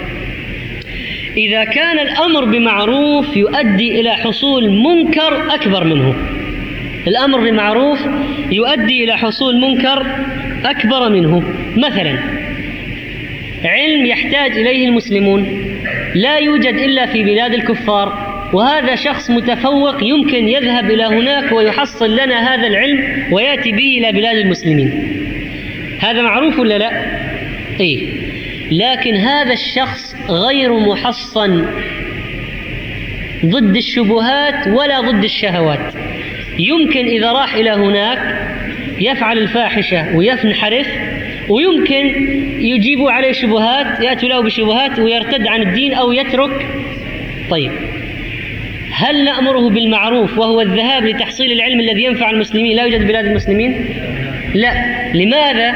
إذا كان الأمر بمعروف يؤدي إلى حصول منكر أكبر منه، الأمر بمعروف يؤدي إلى حصول منكر أكبر منه، مثلا علم يحتاج إليه المسلمون لا يوجد إلا في بلاد الكفار، وهذا شخص متفوق يمكن يذهب إلى هناك ويحصل لنا هذا العلم ويأتي به إلى بلاد المسلمين، هذا معروف ولا لا؟ إيه. لكن هذا الشخص غير محصن ضد الشبهات ولا ضد الشهوات، يمكن إذا راح إلى هناك يفعل الفاحشة وينحرف، ويمكن يجيبوا عليه شبهات، يأتوا له بشبهات ويرتد عن الدين أو يترك. طيب، هل نأمره بالمعروف وهو الذهاب لتحصيل العلم الذي ينفع المسلمين لا يوجد بلاد المسلمين؟ لا. لماذا؟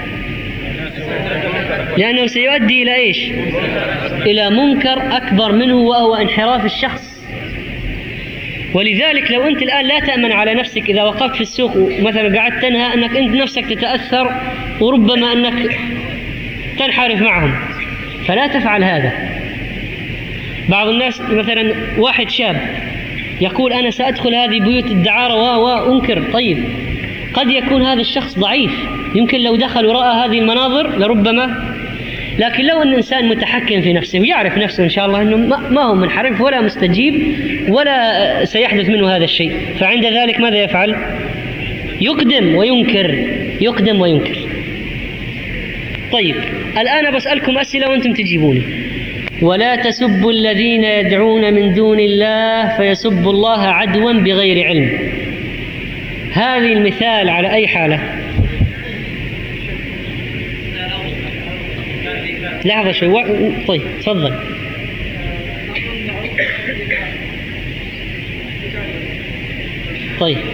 لأنه سيؤدي إلى إيش؟ إلى منكر أكبر منه وهو انحراف الشخص. ولذلك لو أنت الآن لا تأمن على نفسك إذا وقفت في السوق مثلا قعدت تنهى أنك أنت نفسك تتأثر وربما أنك تنحرف معهم، فلا تفعل هذا. بعض الناس مثلا واحد شاب يقول أنا سأدخل هذه بيوت الدعارة وأنكر، طيب قد يكون هذا الشخص ضعيف، يمكن لو دخل وراء هذه المناظر لربما، لكن لو أن إنسان متحكم في نفسه ويعرف نفسه إن شاء الله أنه ما هو منحرف ولا مستجيب ولا سيحدث منه هذا الشيء، فعند ذلك ماذا يفعل؟ يقدم وينكر، يقدم وينكر. طيب الآن بسألكم أسئلة وأنتم تجيبوني. ولا تسبوا الذين يدعون من دون الله فيسبوا الله عدوا بغير علم. هذه المثال على أي حالة؟ لحظة شوي و... طيب تفضل. طيب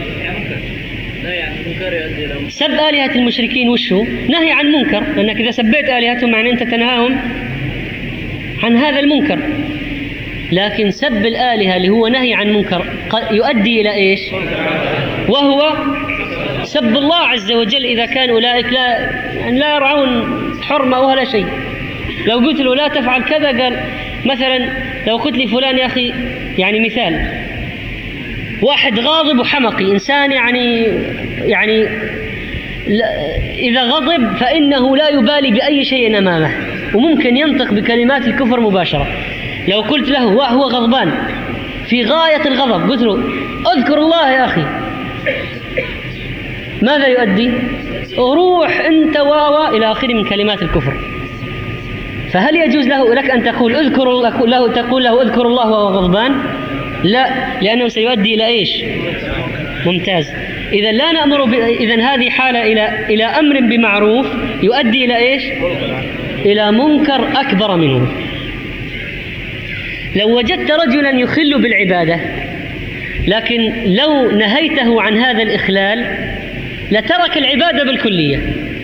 سب آلهة المشركين وشو؟ نهي عن منكر، لأنك إذا سبيت آلهتهم معنى أنت تنهاهم عن هذا المنكر. لكن سب الآلهة اللي هو نهي عن منكر يؤدي إلى إيش؟ وهو سب الله عز وجل إذا كان أولئك لا لا يرعون حرمة ولا شيء. لو قلت له لا تفعل كذا، قال مثلا لو قلت لي فلان يا أخي، يعني مثال، واحد غاضب وحمقي، إنسان يعني يعني إذا غضب فإنه لا يبالي بأي شيء أمامه، وممكن ينطق بكلمات الكفر مباشرة. لو قلت له وهو غضبان في غاية الغضب، قلت له اذكر الله يا أخي، ماذا يؤدي؟ روح أنت واوا إلى آخره من كلمات الكفر. فهل يجوز له لك أن تقول اذكر له تقول له اذكر الله وهو غضبان؟ لا، لأنه سيؤدي إلى إيش؟ ممتاز. إذا لا نأمر ب... إذن هذه حالة إلى إلى أمر بمعروف يؤدي إلى إيش؟ إلى منكر أكبر منه. لو وجدت رجلا يخل بالعبادة لكن لو نهيته عن هذا الإخلال لترك العبادة بالكلية،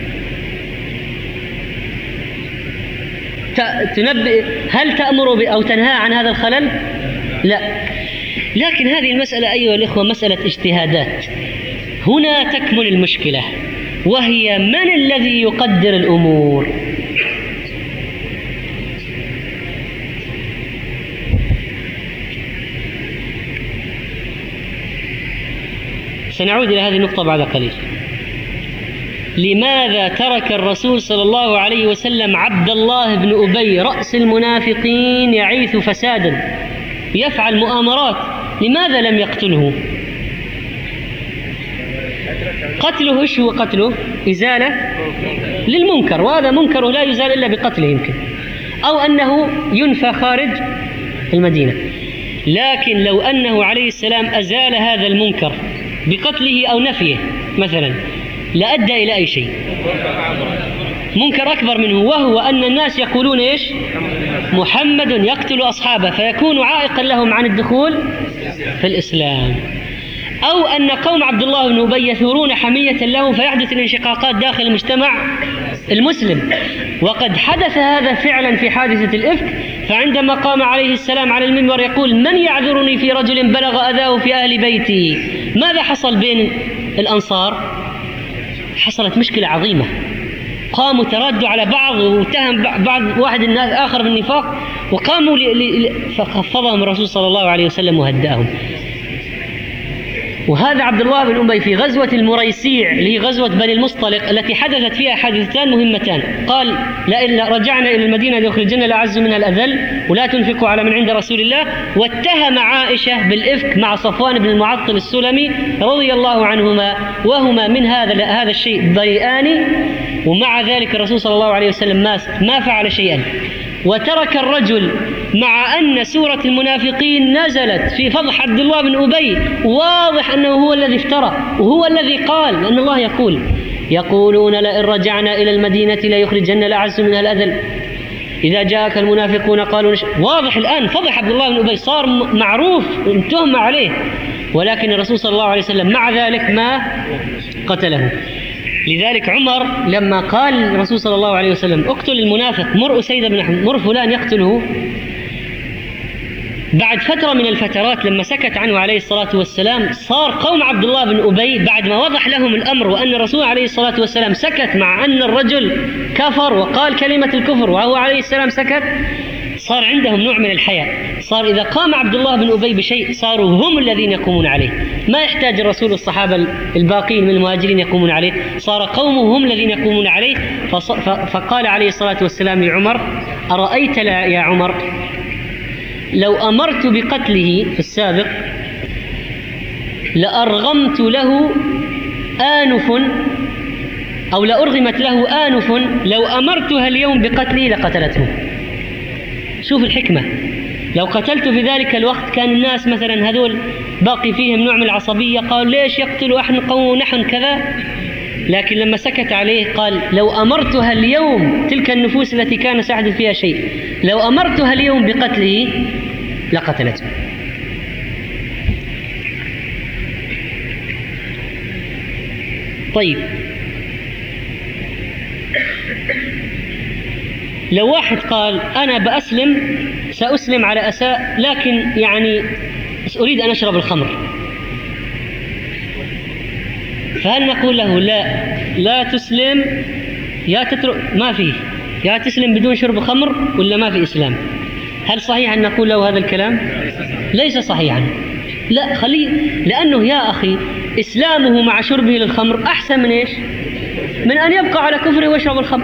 تنبئ هل تأمر أو تنهى عن هذا الخلل؟ لا. لكن هذه المسألة أيها الإخوة مسألة اجتهادات. هنا تكمن المشكلة، وهي من الذي يقدر الأمور؟ سنعود إلى هذه النقطة بعد قليل. لماذا ترك الرسول صلى الله عليه وسلم عبد الله بن أبي رأس المنافقين يعيث فسادا يفعل مؤامرات؟ لماذا لم يقتله؟ قتله إيش هو قتله؟ إزالة للمنكر، وهذا منكره لا يزال إلا بقتله يمكن، أو أنه ينفى خارج المدينة. لكن لو أنه عليه السلام أزال هذا المنكر بقتله أو نفيه مثلا لأدى إلى أي شيء؟ منكر أكبر منه، وهو أن الناس يقولون إيش؟ محمد يقتل أصحابه، فيكون عائقا لهم عن الدخول في الإسلام. أو أن قوم عبد الله بن أبي يثورون حمية له فيحدث الانشقاقات داخل المجتمع المسلم. وقد حدث هذا فعلا في حادثة الإفك، فعندما قام عليه السلام على المنبر يقول من يعذرني في رجل بلغ أذاه في أهل بيتي؟ ماذا حصل بين الأنصار؟ حصلت مشكلة عظيمة، قاموا تردوا على بعض واتهم بعض واحد الناس آخر بالنفاق، وقاموا فخفضهم الرسول صلى الله عليه وسلم وهدأهم. وهذا عبد الله بن أبي في غزوة المريسيع اللي هي غزوة بني المصطلق التي حدثت فيها حادثتان مهمتان، قال لئن رجعنا إلى المدينة ليخرجن الأعز منها الأذل ولا تنفقوا على من عند رسول الله، واتهم عائشة بالإفك مع صفوان بن المعطل السلمي رضي الله عنهما، وهما من هذا هذا الشيء بريئان، ومع ذلك الرسول صلى الله عليه وسلم ما ما فعل شيئا. وترك الرجل مع أن سورة المنافقين نزلت في فضح عبد الله بن أبي، واضح أنه هو الذي افترى وهو الذي قال، لأن الله يقول يقولون لئن رجعنا إلى المدينة ليخرجن الأعز منها الأذل إذا جاءك المنافقون قالوا نش... واضح الآن فضح عبد الله بن أبي، صار معروف تهمة عليه، ولكن الرسول صلى الله عليه وسلم مع ذلك ما قتله. لذلك عمر لما قال الرسول صلى الله عليه وسلم اقتل المنافق، مر أسيد بن حمير، مر فلان يقتله، بعد فترة من الفترات لما سكت عنه عليه الصلاة والسلام صار قوم عبد الله بن أبي بعد ما وضح لهم الأمر وأن الرسول عليه الصلاة والسلام سكت مع أن الرجل كفر وقال كلمة الكفر وهو عليه السلام سكت، صار عندهم نوع من الحياء. صار إذا قام عبد الله بن أبي بشيء صاروا هم الذين يقومون عليه، ما يحتاج الرسول الصحابة الباقين من المهاجرين يقومون عليه، صار قومه هم الذين يقومون عليه. فقال عليه الصلاة والسلام لعمر أرأيت يا عمر لو أمرت بقتله في السابق لأرغمت له آنف أو لأرغمت له آنف، لو أمرتها اليوم بقتله لقتلته. شوف الحكمة، لو قتلت في ذلك الوقت كان الناس مثلا هذول باقي فيهم نوع من العصبية، قالوا ليش يقتلوا أحد قوم ونحن كذا، لكن لما سكت عليه قال لو أمرتها اليوم، تلك النفوس التي كان سيحدث فيها شيء، لو أمرتها اليوم بقتله لقتلته. طيب لو واحد قال أنا بأسلم، سأسلم على أساء، لكن يعني أريد أن أشرب الخمر، فهل نقول له لا لا تسلم يا تترك، ما فيه، يا تسلم بدون شرب خمر ولا ما في إسلام؟ هل صحيح أن نقول له هذا الكلام؟ ليس صحيحا، لا خليه، لأنه يا أخي إسلامه مع شربه للخمر أحسن من إيش؟ من أن يبقى على كفره ويشرب الخمر.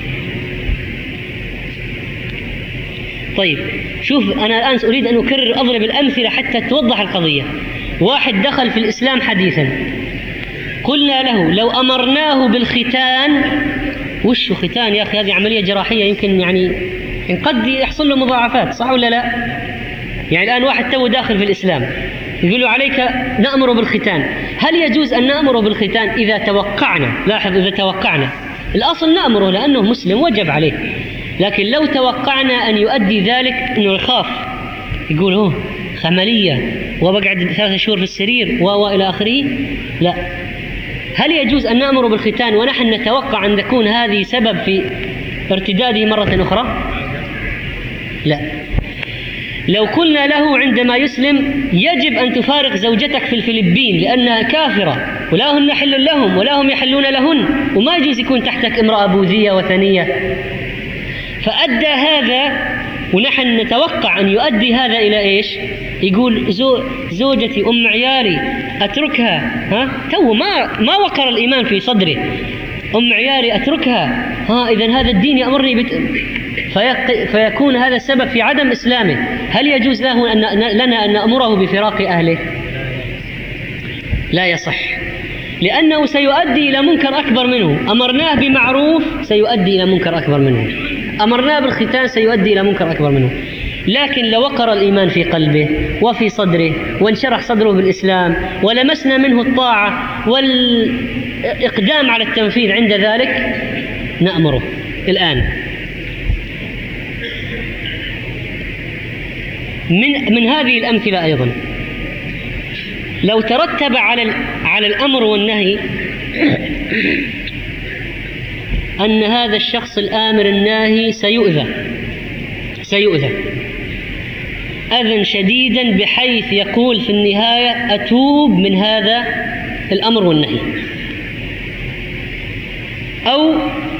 طيب شوف، أنا الآن أريد أن أكرر أضرب الأمثلة حتى توضح القضية. واحد دخل في الإسلام حديثا، قلنا له لو أمرناه بالختان، وش ختان يا أخي؟ هذه عملية جراحية يمكن يعني قد يحصل له مضاعفات، صح ولا لا؟ يعني الآن واحد تو داخل في الإسلام يقول له عليك نأمر بالختان، هل يجوز أن نأمر بالختان إذا توقعنا؟ لاحظ، إذا توقعنا، الأصل نأمره لأنه مسلم وجب عليه، لكن لو توقعنا أن يؤدي ذلك أنه يخاف، يقول هو خملية وبقعد ثلاثة شهور في السرير وإلى آخره، لا. هل يجوز أن نأمر بالختان ونحن نتوقع أن تكون هذه سبب في ارتداده مرة أخرى؟ لا. لو قلنا له عندما يسلم يجب أن تفارق زوجتك في الفلبين لأنها كافرة ولا هن حل لهم ولا هم يحلون لهن، وما يجوز يكون تحتك امرأة بوذية وثنية، فأدى هذا ونحن نتوقع أن يؤدي هذا إلى إيش؟ يقول زو زوجتي أم عيالي أتركها، ها تو ما ما وقر الإيمان في صدره، أم عيالي أتركها، ها إذن هذا الدين يأمرني بت... فيق... فيكون هذا السبب في عدم إسلامه. هل يجوز له أن لنا أن نأمره بفراق أهله؟ لا يصح، لأنه سيؤدي إلى منكر أكبر منه. أمرناه بمعروف سيؤدي إلى منكر أكبر منه، أمرناه بالختان سيؤدي إلى منكر أكبر منه. لكن لو وقر الإيمان في قلبه وفي صدره وانشرح صدره بالإسلام ولمسنا منه الطاعة والإقدام على التنفيذ، عند ذلك نأمره. الآن من من هذه الأمثلة أيضا، لو ترتب على على الأمر والنهي أن هذا الشخص الآمر الناهي سيؤذى سيؤذى أذى شديدا بحيث يقول في النهاية أتوب من هذا الأمر والنهي، أو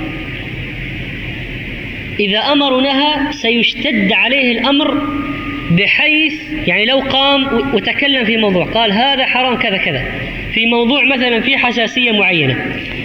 إذا أمر ونهى سيشتد عليه الأمر بحيث يعني لو قام وتكلم في موضوع قال هذا حرام كذا كذا، في موضوع مثلا في حساسية معينة،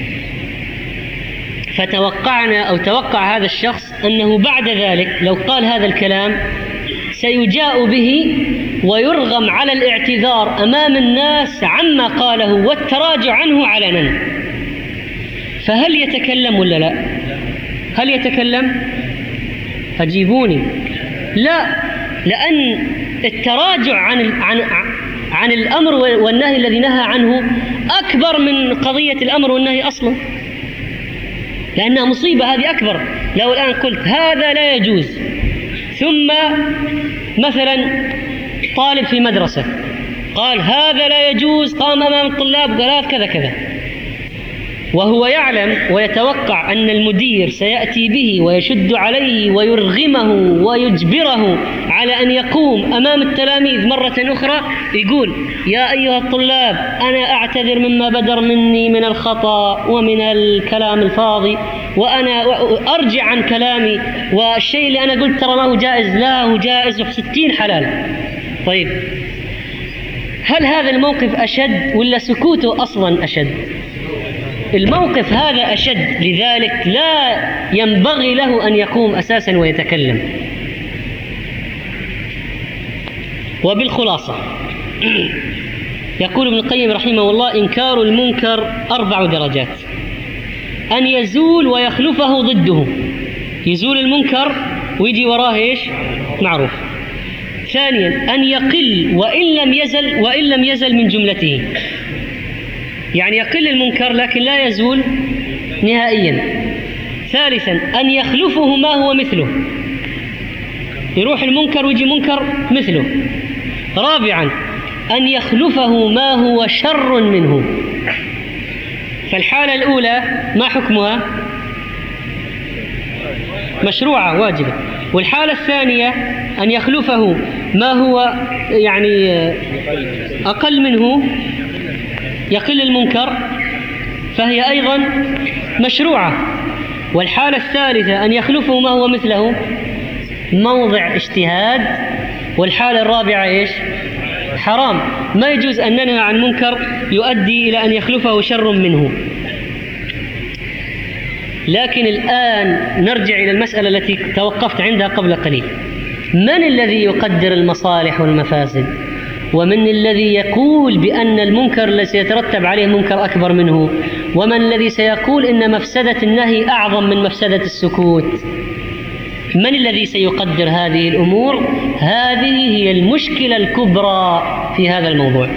فتوقعنا أو توقع هذا الشخص أنه بعد ذلك لو قال هذا الكلام سيجاء به ويرغم على الاعتذار أمام الناس عما قاله والتراجع عنه علنا، فهل يتكلم ولا لا؟ هل يتكلم؟ أجيبوني. لا، لأن التراجع عن عن عن الأمر والنهي الذي نهى عنه أكبر من قضية الأمر والنهي أصلا، لأنها مصيبة، هذه أكبر. لو الآن قلت هذا لا يجوز، ثم مثلا طالب في مدرسة قال هذا لا يجوز، قام أمام الطلاب قال كذا كذا، وهو يعلم ويتوقع أن المدير سيأتي به ويشد عليه ويرغمه ويجبره على أن يقوم أمام التلاميذ مرة أخرى يقول يا أيها الطلاب أنا أعتذر مما بدر مني من الخطأ ومن الكلام الفاضي، وأنا أرجع عن كلامي، والشيء اللي أنا قلت ترى ما هو جائز لا هو جائز وستين حلال. طيب هل هذا الموقف أشد ولا سكوته أصلا أشد؟ الموقف هذا أشد، لذلك لا ينبغي له أن يقوم أساسا ويتكلم. وبالخلاصة يقول ابن القيم رحمه الله إنكار المنكر أربع درجات: أن يزول ويخلفه ضده، يزول المنكر ويجي وراه إيش؟ معروف. ثانيا أن يقل وإن لم يزل وإن لم يزل من جملته، يعني يقل المنكر لكن لا يزول نهائيا. ثالثا أن يخلفه ما هو مثله، يروح المنكر ويجي منكر مثله. رابعا أن يخلفه ما هو شر منه. فالحالة الأولى ما حكمها؟ مشروعة واجبة. والحالة الثانية أن يخلفه ما هو يعني أقل منه يقل المنكر، فهي أيضا مشروعة. والحالة الثالثة أن يخلفه ما هو مثله، موضع اجتهاد. والحالة الرابعة إيش؟ حرام. ما يجوز أن ننهى عن منكر يؤدي إلى أن يخلفه شر منه. لكن الآن نرجع إلى المسألة التي توقفت عندها قبل قليل. من الذي يقدر المصالح والمفاسد؟ ومن الذي يقول بأن المنكر الذي سيترتب عليه منكر أكبر منه؟ ومن الذي سيقول إن مفسدة النهي أعظم من مفسدة السكوت؟ من الذي سيقدر هذه الأمور؟ هذه هي المشكلة الكبرى في هذا الموضوع.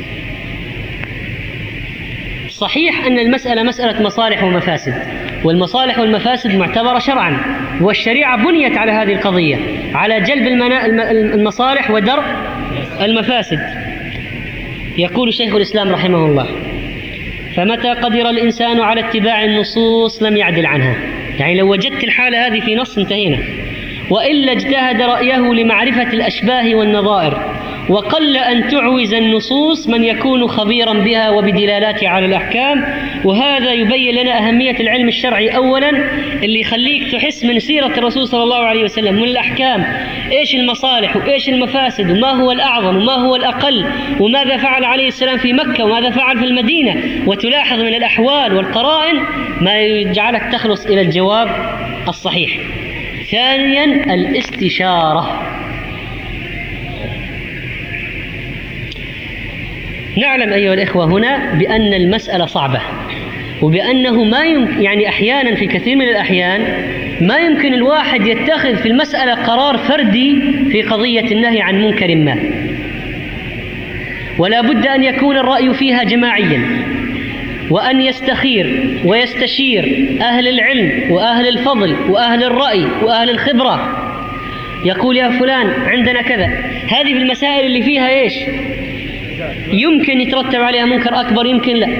صحيح أن المسألة مسألة مصالح ومفاسد، والمصالح والمفاسد معتبرة شرعا، والشريعة بنيت على هذه القضية، على جلب المصالح ودرء المفاسد. يقول شيخ الإسلام رحمه الله: فمتى قدر الإنسان على اتباع النصوص لم يعدل عنها. يعني لو وجدت الحالة هذه في نص انتهينا. وإلا اجتهد رأيه لمعرفة الأشباه والنظائر، وقل أن تعوز النصوص من يكون خبيرا بها وبدلالاتها على الأحكام. وهذا يبين لنا أهمية العلم الشرعي أولا، اللي يخليك تحس من سيرة الرسول صلى الله عليه وسلم من الأحكام إيش المصالح وإيش المفاسد، وما هو الأعظم وما هو الأقل، وماذا فعل عليه السلام في مكة وماذا فعل في المدينة، وتلاحظ من الأحوال والقرائن ما يجعلك تخلص إلى الجواب الصحيح. ثانيا الاستشارة. نعلم أيها الإخوة هنا بأن المسألة صعبة، وبأنه ما يمكن، يعني أحيانا في كثير من الأحيان ما يمكن الواحد يتخذ في المسألة قرار فردي في قضية النهي عن منكر ما، ولا بد أن يكون الرأي فيها جماعيا، وأن يستخير ويستشير أهل العلم وأهل الفضل وأهل الرأي وأهل الخبرة. يقول يا فلان عندنا كذا، هذه في المسائل اللي فيها إيش يمكن يترتب عليها منكر أكبر، يمكن لا.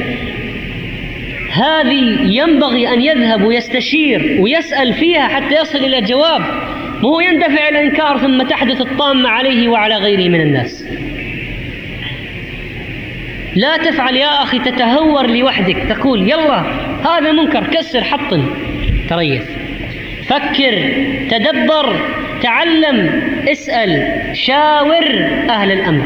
هذه ينبغي أن يذهب ويستشير ويسأل فيها حتى يصل إلى جواب، مو يندفع إلى الإنكار ثم تحدث الطامة عليه وعلى غيره من الناس. لا تفعل يا أخي تتهور لوحدك، تقول يلا هذا منكر، كسر حطن، تريث. فكر، تدبر، تعلم، اسأل، شاور أهل الأمر.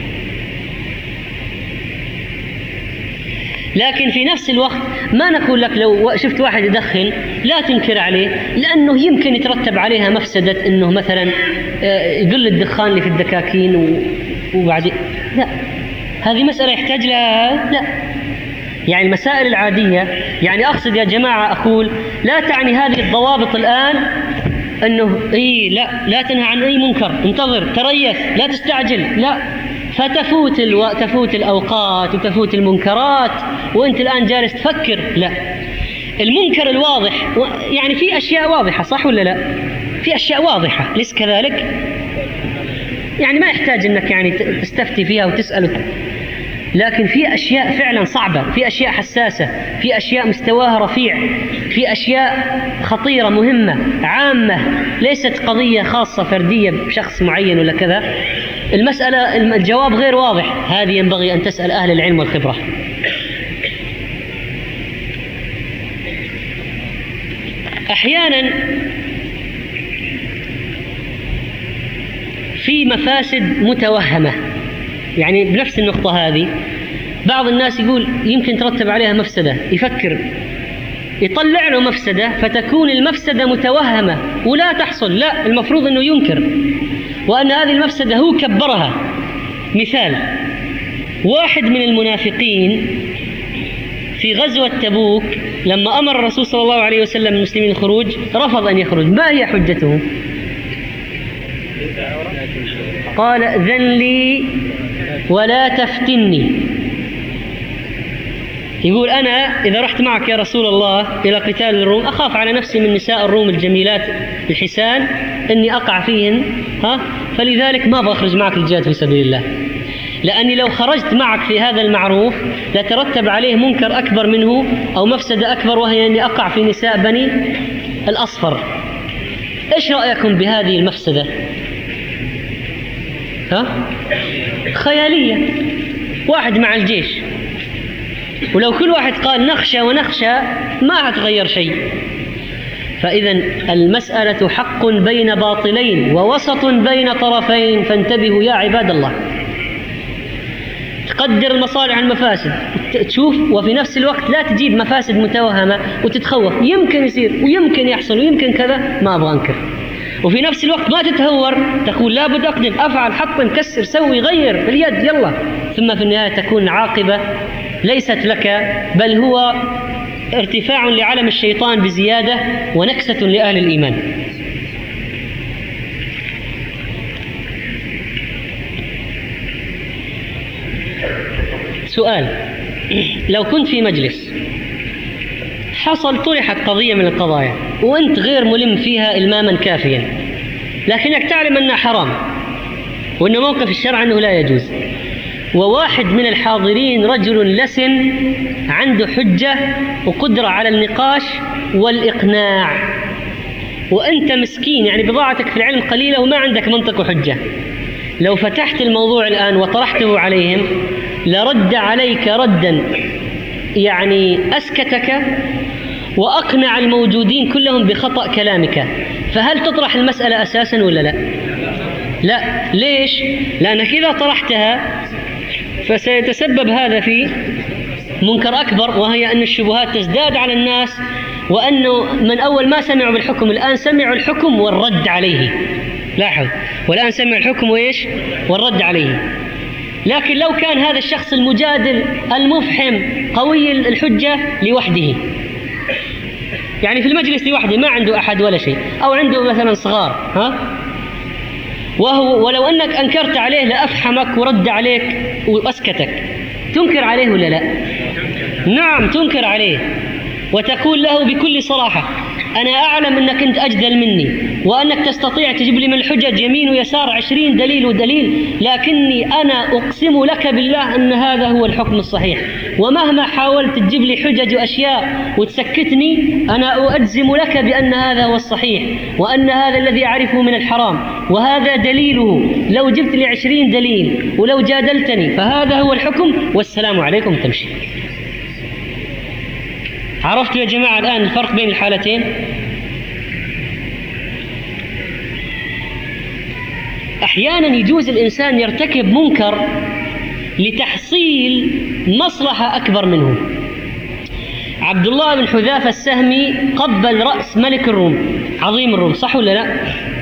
لكن في نفس الوقت ما نقول لك لو شفت واحد يدخن لا تنكر عليه، لأنه يمكن يترتب عليها مفسدة أنه مثلا يقل الدخان اللي في الدكاكين وبعدين لا، هذه مسألة يحتاج لها. لا، يعني المسائل العادية، يعني أقصد يا جماعة أقول لا تعني هذه الضوابط الآن أنه إيه لا لا تنهى عن أي منكر، انتظر، تريث، لا تستعجل، لا، فتفوت الو... تفوت الأوقات وتفوت المنكرات وأنت الآن جالس تفكر. لا، المنكر الواضح و... يعني في أشياء واضحة، صح ولا لا؟ في أشياء واضحة، ليس كذلك؟ يعني ما يحتاج أنك يعني تستفتي فيها وتسأل. لكن في أشياء فعلا صعبة، في أشياء حساسة، في أشياء مستواها رفيع، في أشياء خطيرة مهمة عامة، ليست قضية خاصة فردية بشخص معين ولا كذا. المسألة الجواب غير واضح، هذه ينبغي أن تسأل أهل العلم والخبرة. أحيانا في مفاسد متوهمة، يعني بنفس النقطة هذه بعض الناس يقول يمكن ترتب عليها مفسدة، يفكر يطلع له مفسدة فتكون المفسدة متوهمة ولا تحصل. لا، المفروض أنه ينكر وأن هذه المفسدة هو كبرها. مثال، واحد من المنافقين في غزوة تبوك لما أمر الرسول صلى الله عليه وسلم المسلمين الخروج رفض أن يخرج. ما هي حجته؟ قال ائذن لي ولا تفتني. يقول أنا إذا رحت معك يا رسول الله إلى قتال الروم أخاف على نفسي من نساء الروم الجميلات الحسان أني أقع فيهن، ها؟ فلذلك ما بخرج معك الجهاد في سبيل الله، لأني لو خرجت معك في هذا المعروف لترتب عليه منكر أكبر منه أو مفسدة أكبر، وهي أني أقع في نساء بني الأصفر. إيش رأيكم بهذه المفسدة؟ ها؟ خيالية. واحد مع الجيش، ولو كل واحد قال نخشى ونخشى ما هتغير شيء. فإذا المسألة حق بين باطلين ووسط بين طرفين، فانتبهوا يا عباد الله. تقدر المصالح المفاسد تشوف، وفي نفس الوقت لا تجيب مفاسد متوهمة وتتخوف يمكن يصير ويمكن يحصل ويمكن كذا، ما أبغى أنكر. وفي نفس الوقت ما تتهور، تقول لابد أقدم أفعل حط كسر سوي غير باليد يلا، ثم في النهاية تكون عاقبة ليست لك، بل هو ارتفاع لعلم الشيطان بزيادة ونكسة لأهل الإيمان. سؤال: لو كنت في مجلس حصل طرحت قضية من القضايا وأنت غير ملم فيها إلماما كافيا، لكنك تعلم أنها حرام وأن موقف الشرع أنه لا يجوز، وواحد من الحاضرين رجل لسن عنده حجة وقدرة على النقاش والإقناع، وأنت مسكين يعني بضاعتك في العلم قليلة وما عندك منطق وحجة، لو فتحت الموضوع الآن وطرحته عليهم لرد عليك ردا يعني أسكتك وأقنع الموجودين كلهم بخطأ كلامك، فهل تطرح المسألة أساسا ولا لا؟ لا. ليش؟ لأنك إذا طرحتها فسيتسبب هذا في منكر أكبر، وهي أن الشبهات تزداد على الناس، وأنه من أول ما سمعوا بالحكم الآن سمعوا الحكم والرد عليه. لاحظ، والآن سمعوا الحكم وإيش؟ والرد عليه. لكن لو كان هذا الشخص المجادل المفحم قوي الحجة لوحده، يعني في المجلس لوحده ما عنده أحد ولا شيء، أو عنده مثلا صغار، ها؟ وهو ولو أنك أنكرت عليه لأفحمك ورد عليك وأسكتك، تنكر عليه ولا لا؟ نعم تنكر عليه، وتقول له بكل صراحة أنا أعلم أنك أنت أجدل مني وأنك تستطيع تجيب لي من الحجج يمين ويسار عشرين دليل ودليل، لكني أنا أقسم لك بالله أن هذا هو الحكم الصحيح، ومهما حاولت تجيب لي حجج وأشياء وتسكتني أنا أجزم لك بأن هذا هو الصحيح، وأن هذا الذي أعرفه من الحرام، وهذا دليله، لو جبت لي عشرين دليل ولو جادلتني فهذا هو الحكم، والسلام عليكم تمشي. عرفتوا يا جماعة الآن الفرق بين الحالتين؟ أحيانا يجوز الإنسان يرتكب منكر لتحصيل مصلحة أكبر منه. عبد الله بن حذافة السهمي قبل رأس ملك الروم عظيم الروم، صح ولا لا؟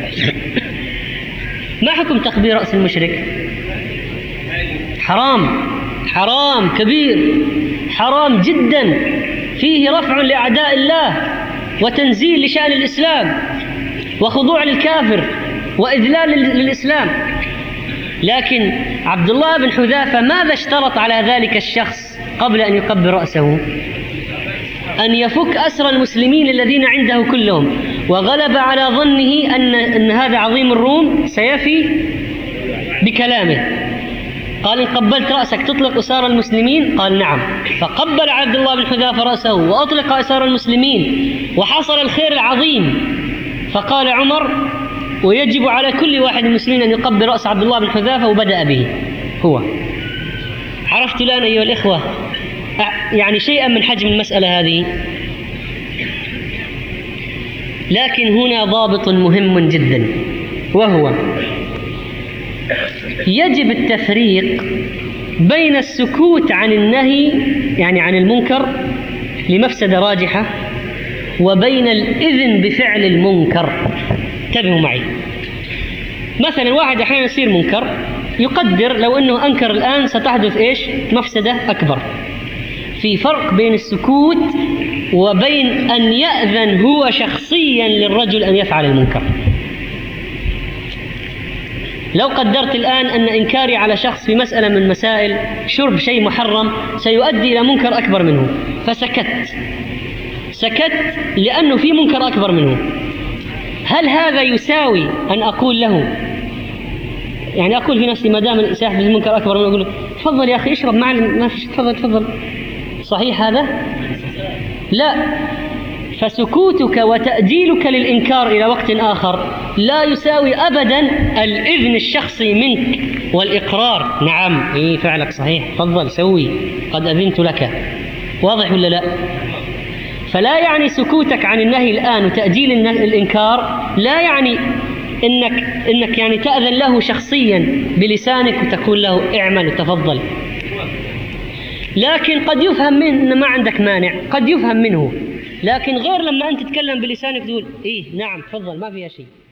ما حكم تقبيل رأس المشرك؟ حرام، حرام كبير، حرام جدا، فيه رفع لأعداء الله وتنزيل لشأن الإسلام وخضوع للكافر وإذلال للإسلام. لكن عبد الله بن حذافة ماذا اشترط على ذلك الشخص قبل أن يقبل رأسه؟ أن يفك أسر المسلمين الذين عنده كلهم، وغلب على ظنه أن, أن هذا عظيم الروم سيفي بكلامه. قال إن قبلت رأسك تطلق أسار المسلمين؟ قال نعم. فقبل عبد الله بن حذافة رأسه وأطلق أسار المسلمين وحصل الخير العظيم. فقال عمر ويجب على كل واحد من المسلمين أن يقبل رأس عبد الله بن حذافة، وبدأ به هو. عرفت الآن أيها الإخوة يعني شيئا من حجم المسألة هذه؟ لكن هنا ضابط مهم جدا، وهو يجب التفريق بين السكوت عن النهي يعني عن المنكر لمفسدة راجحة، وبين الإذن بفعل المنكر. انتبهوا معي، مثلا واحد أحيانا يصير منكر يقدر لو أنه أنكر الآن ستحدث إيش؟ مفسدة أكبر. في فرق بين السكوت وبين أن يأذن هو شخصيا للرجل أن يفعل المنكر. لو قدرت الآن أن إنكاري على شخص في مسألة من مسائل شرب شيء محرم سيؤدي إلى منكر أكبر منه، فسكت سكت لأنه في منكر أكبر منه، هل هذا يساوي أن أقول له، يعني أقول في نفسي ما دام سيحدث منكر أكبر منه أقول له تفضل يا أخي اشرب معي ما فيش، تفضل تفضل، صحيح هذا؟ لا. فسكوتك وتأجيلك للإنكار إلى وقت آخر لا يساوي أبدا الإذن الشخصي منك والإقرار، نعم إيه فعلك صحيح، تفضل سوي قد أذنت لك، واضح ولا لا؟ فلا يعني سكوتك عن النهي الآن وتأجيل الإنكار لا يعني إنك, إنك يعني تأذن له شخصيا بلسانك وتقول له اعمل وتفضل، لكن قد يفهم منه إن ما عندك مانع، قد يفهم منه، لكن غير لما أنت تتكلم بلسانك تقول إيه نعم تفضل ما فيها شيء.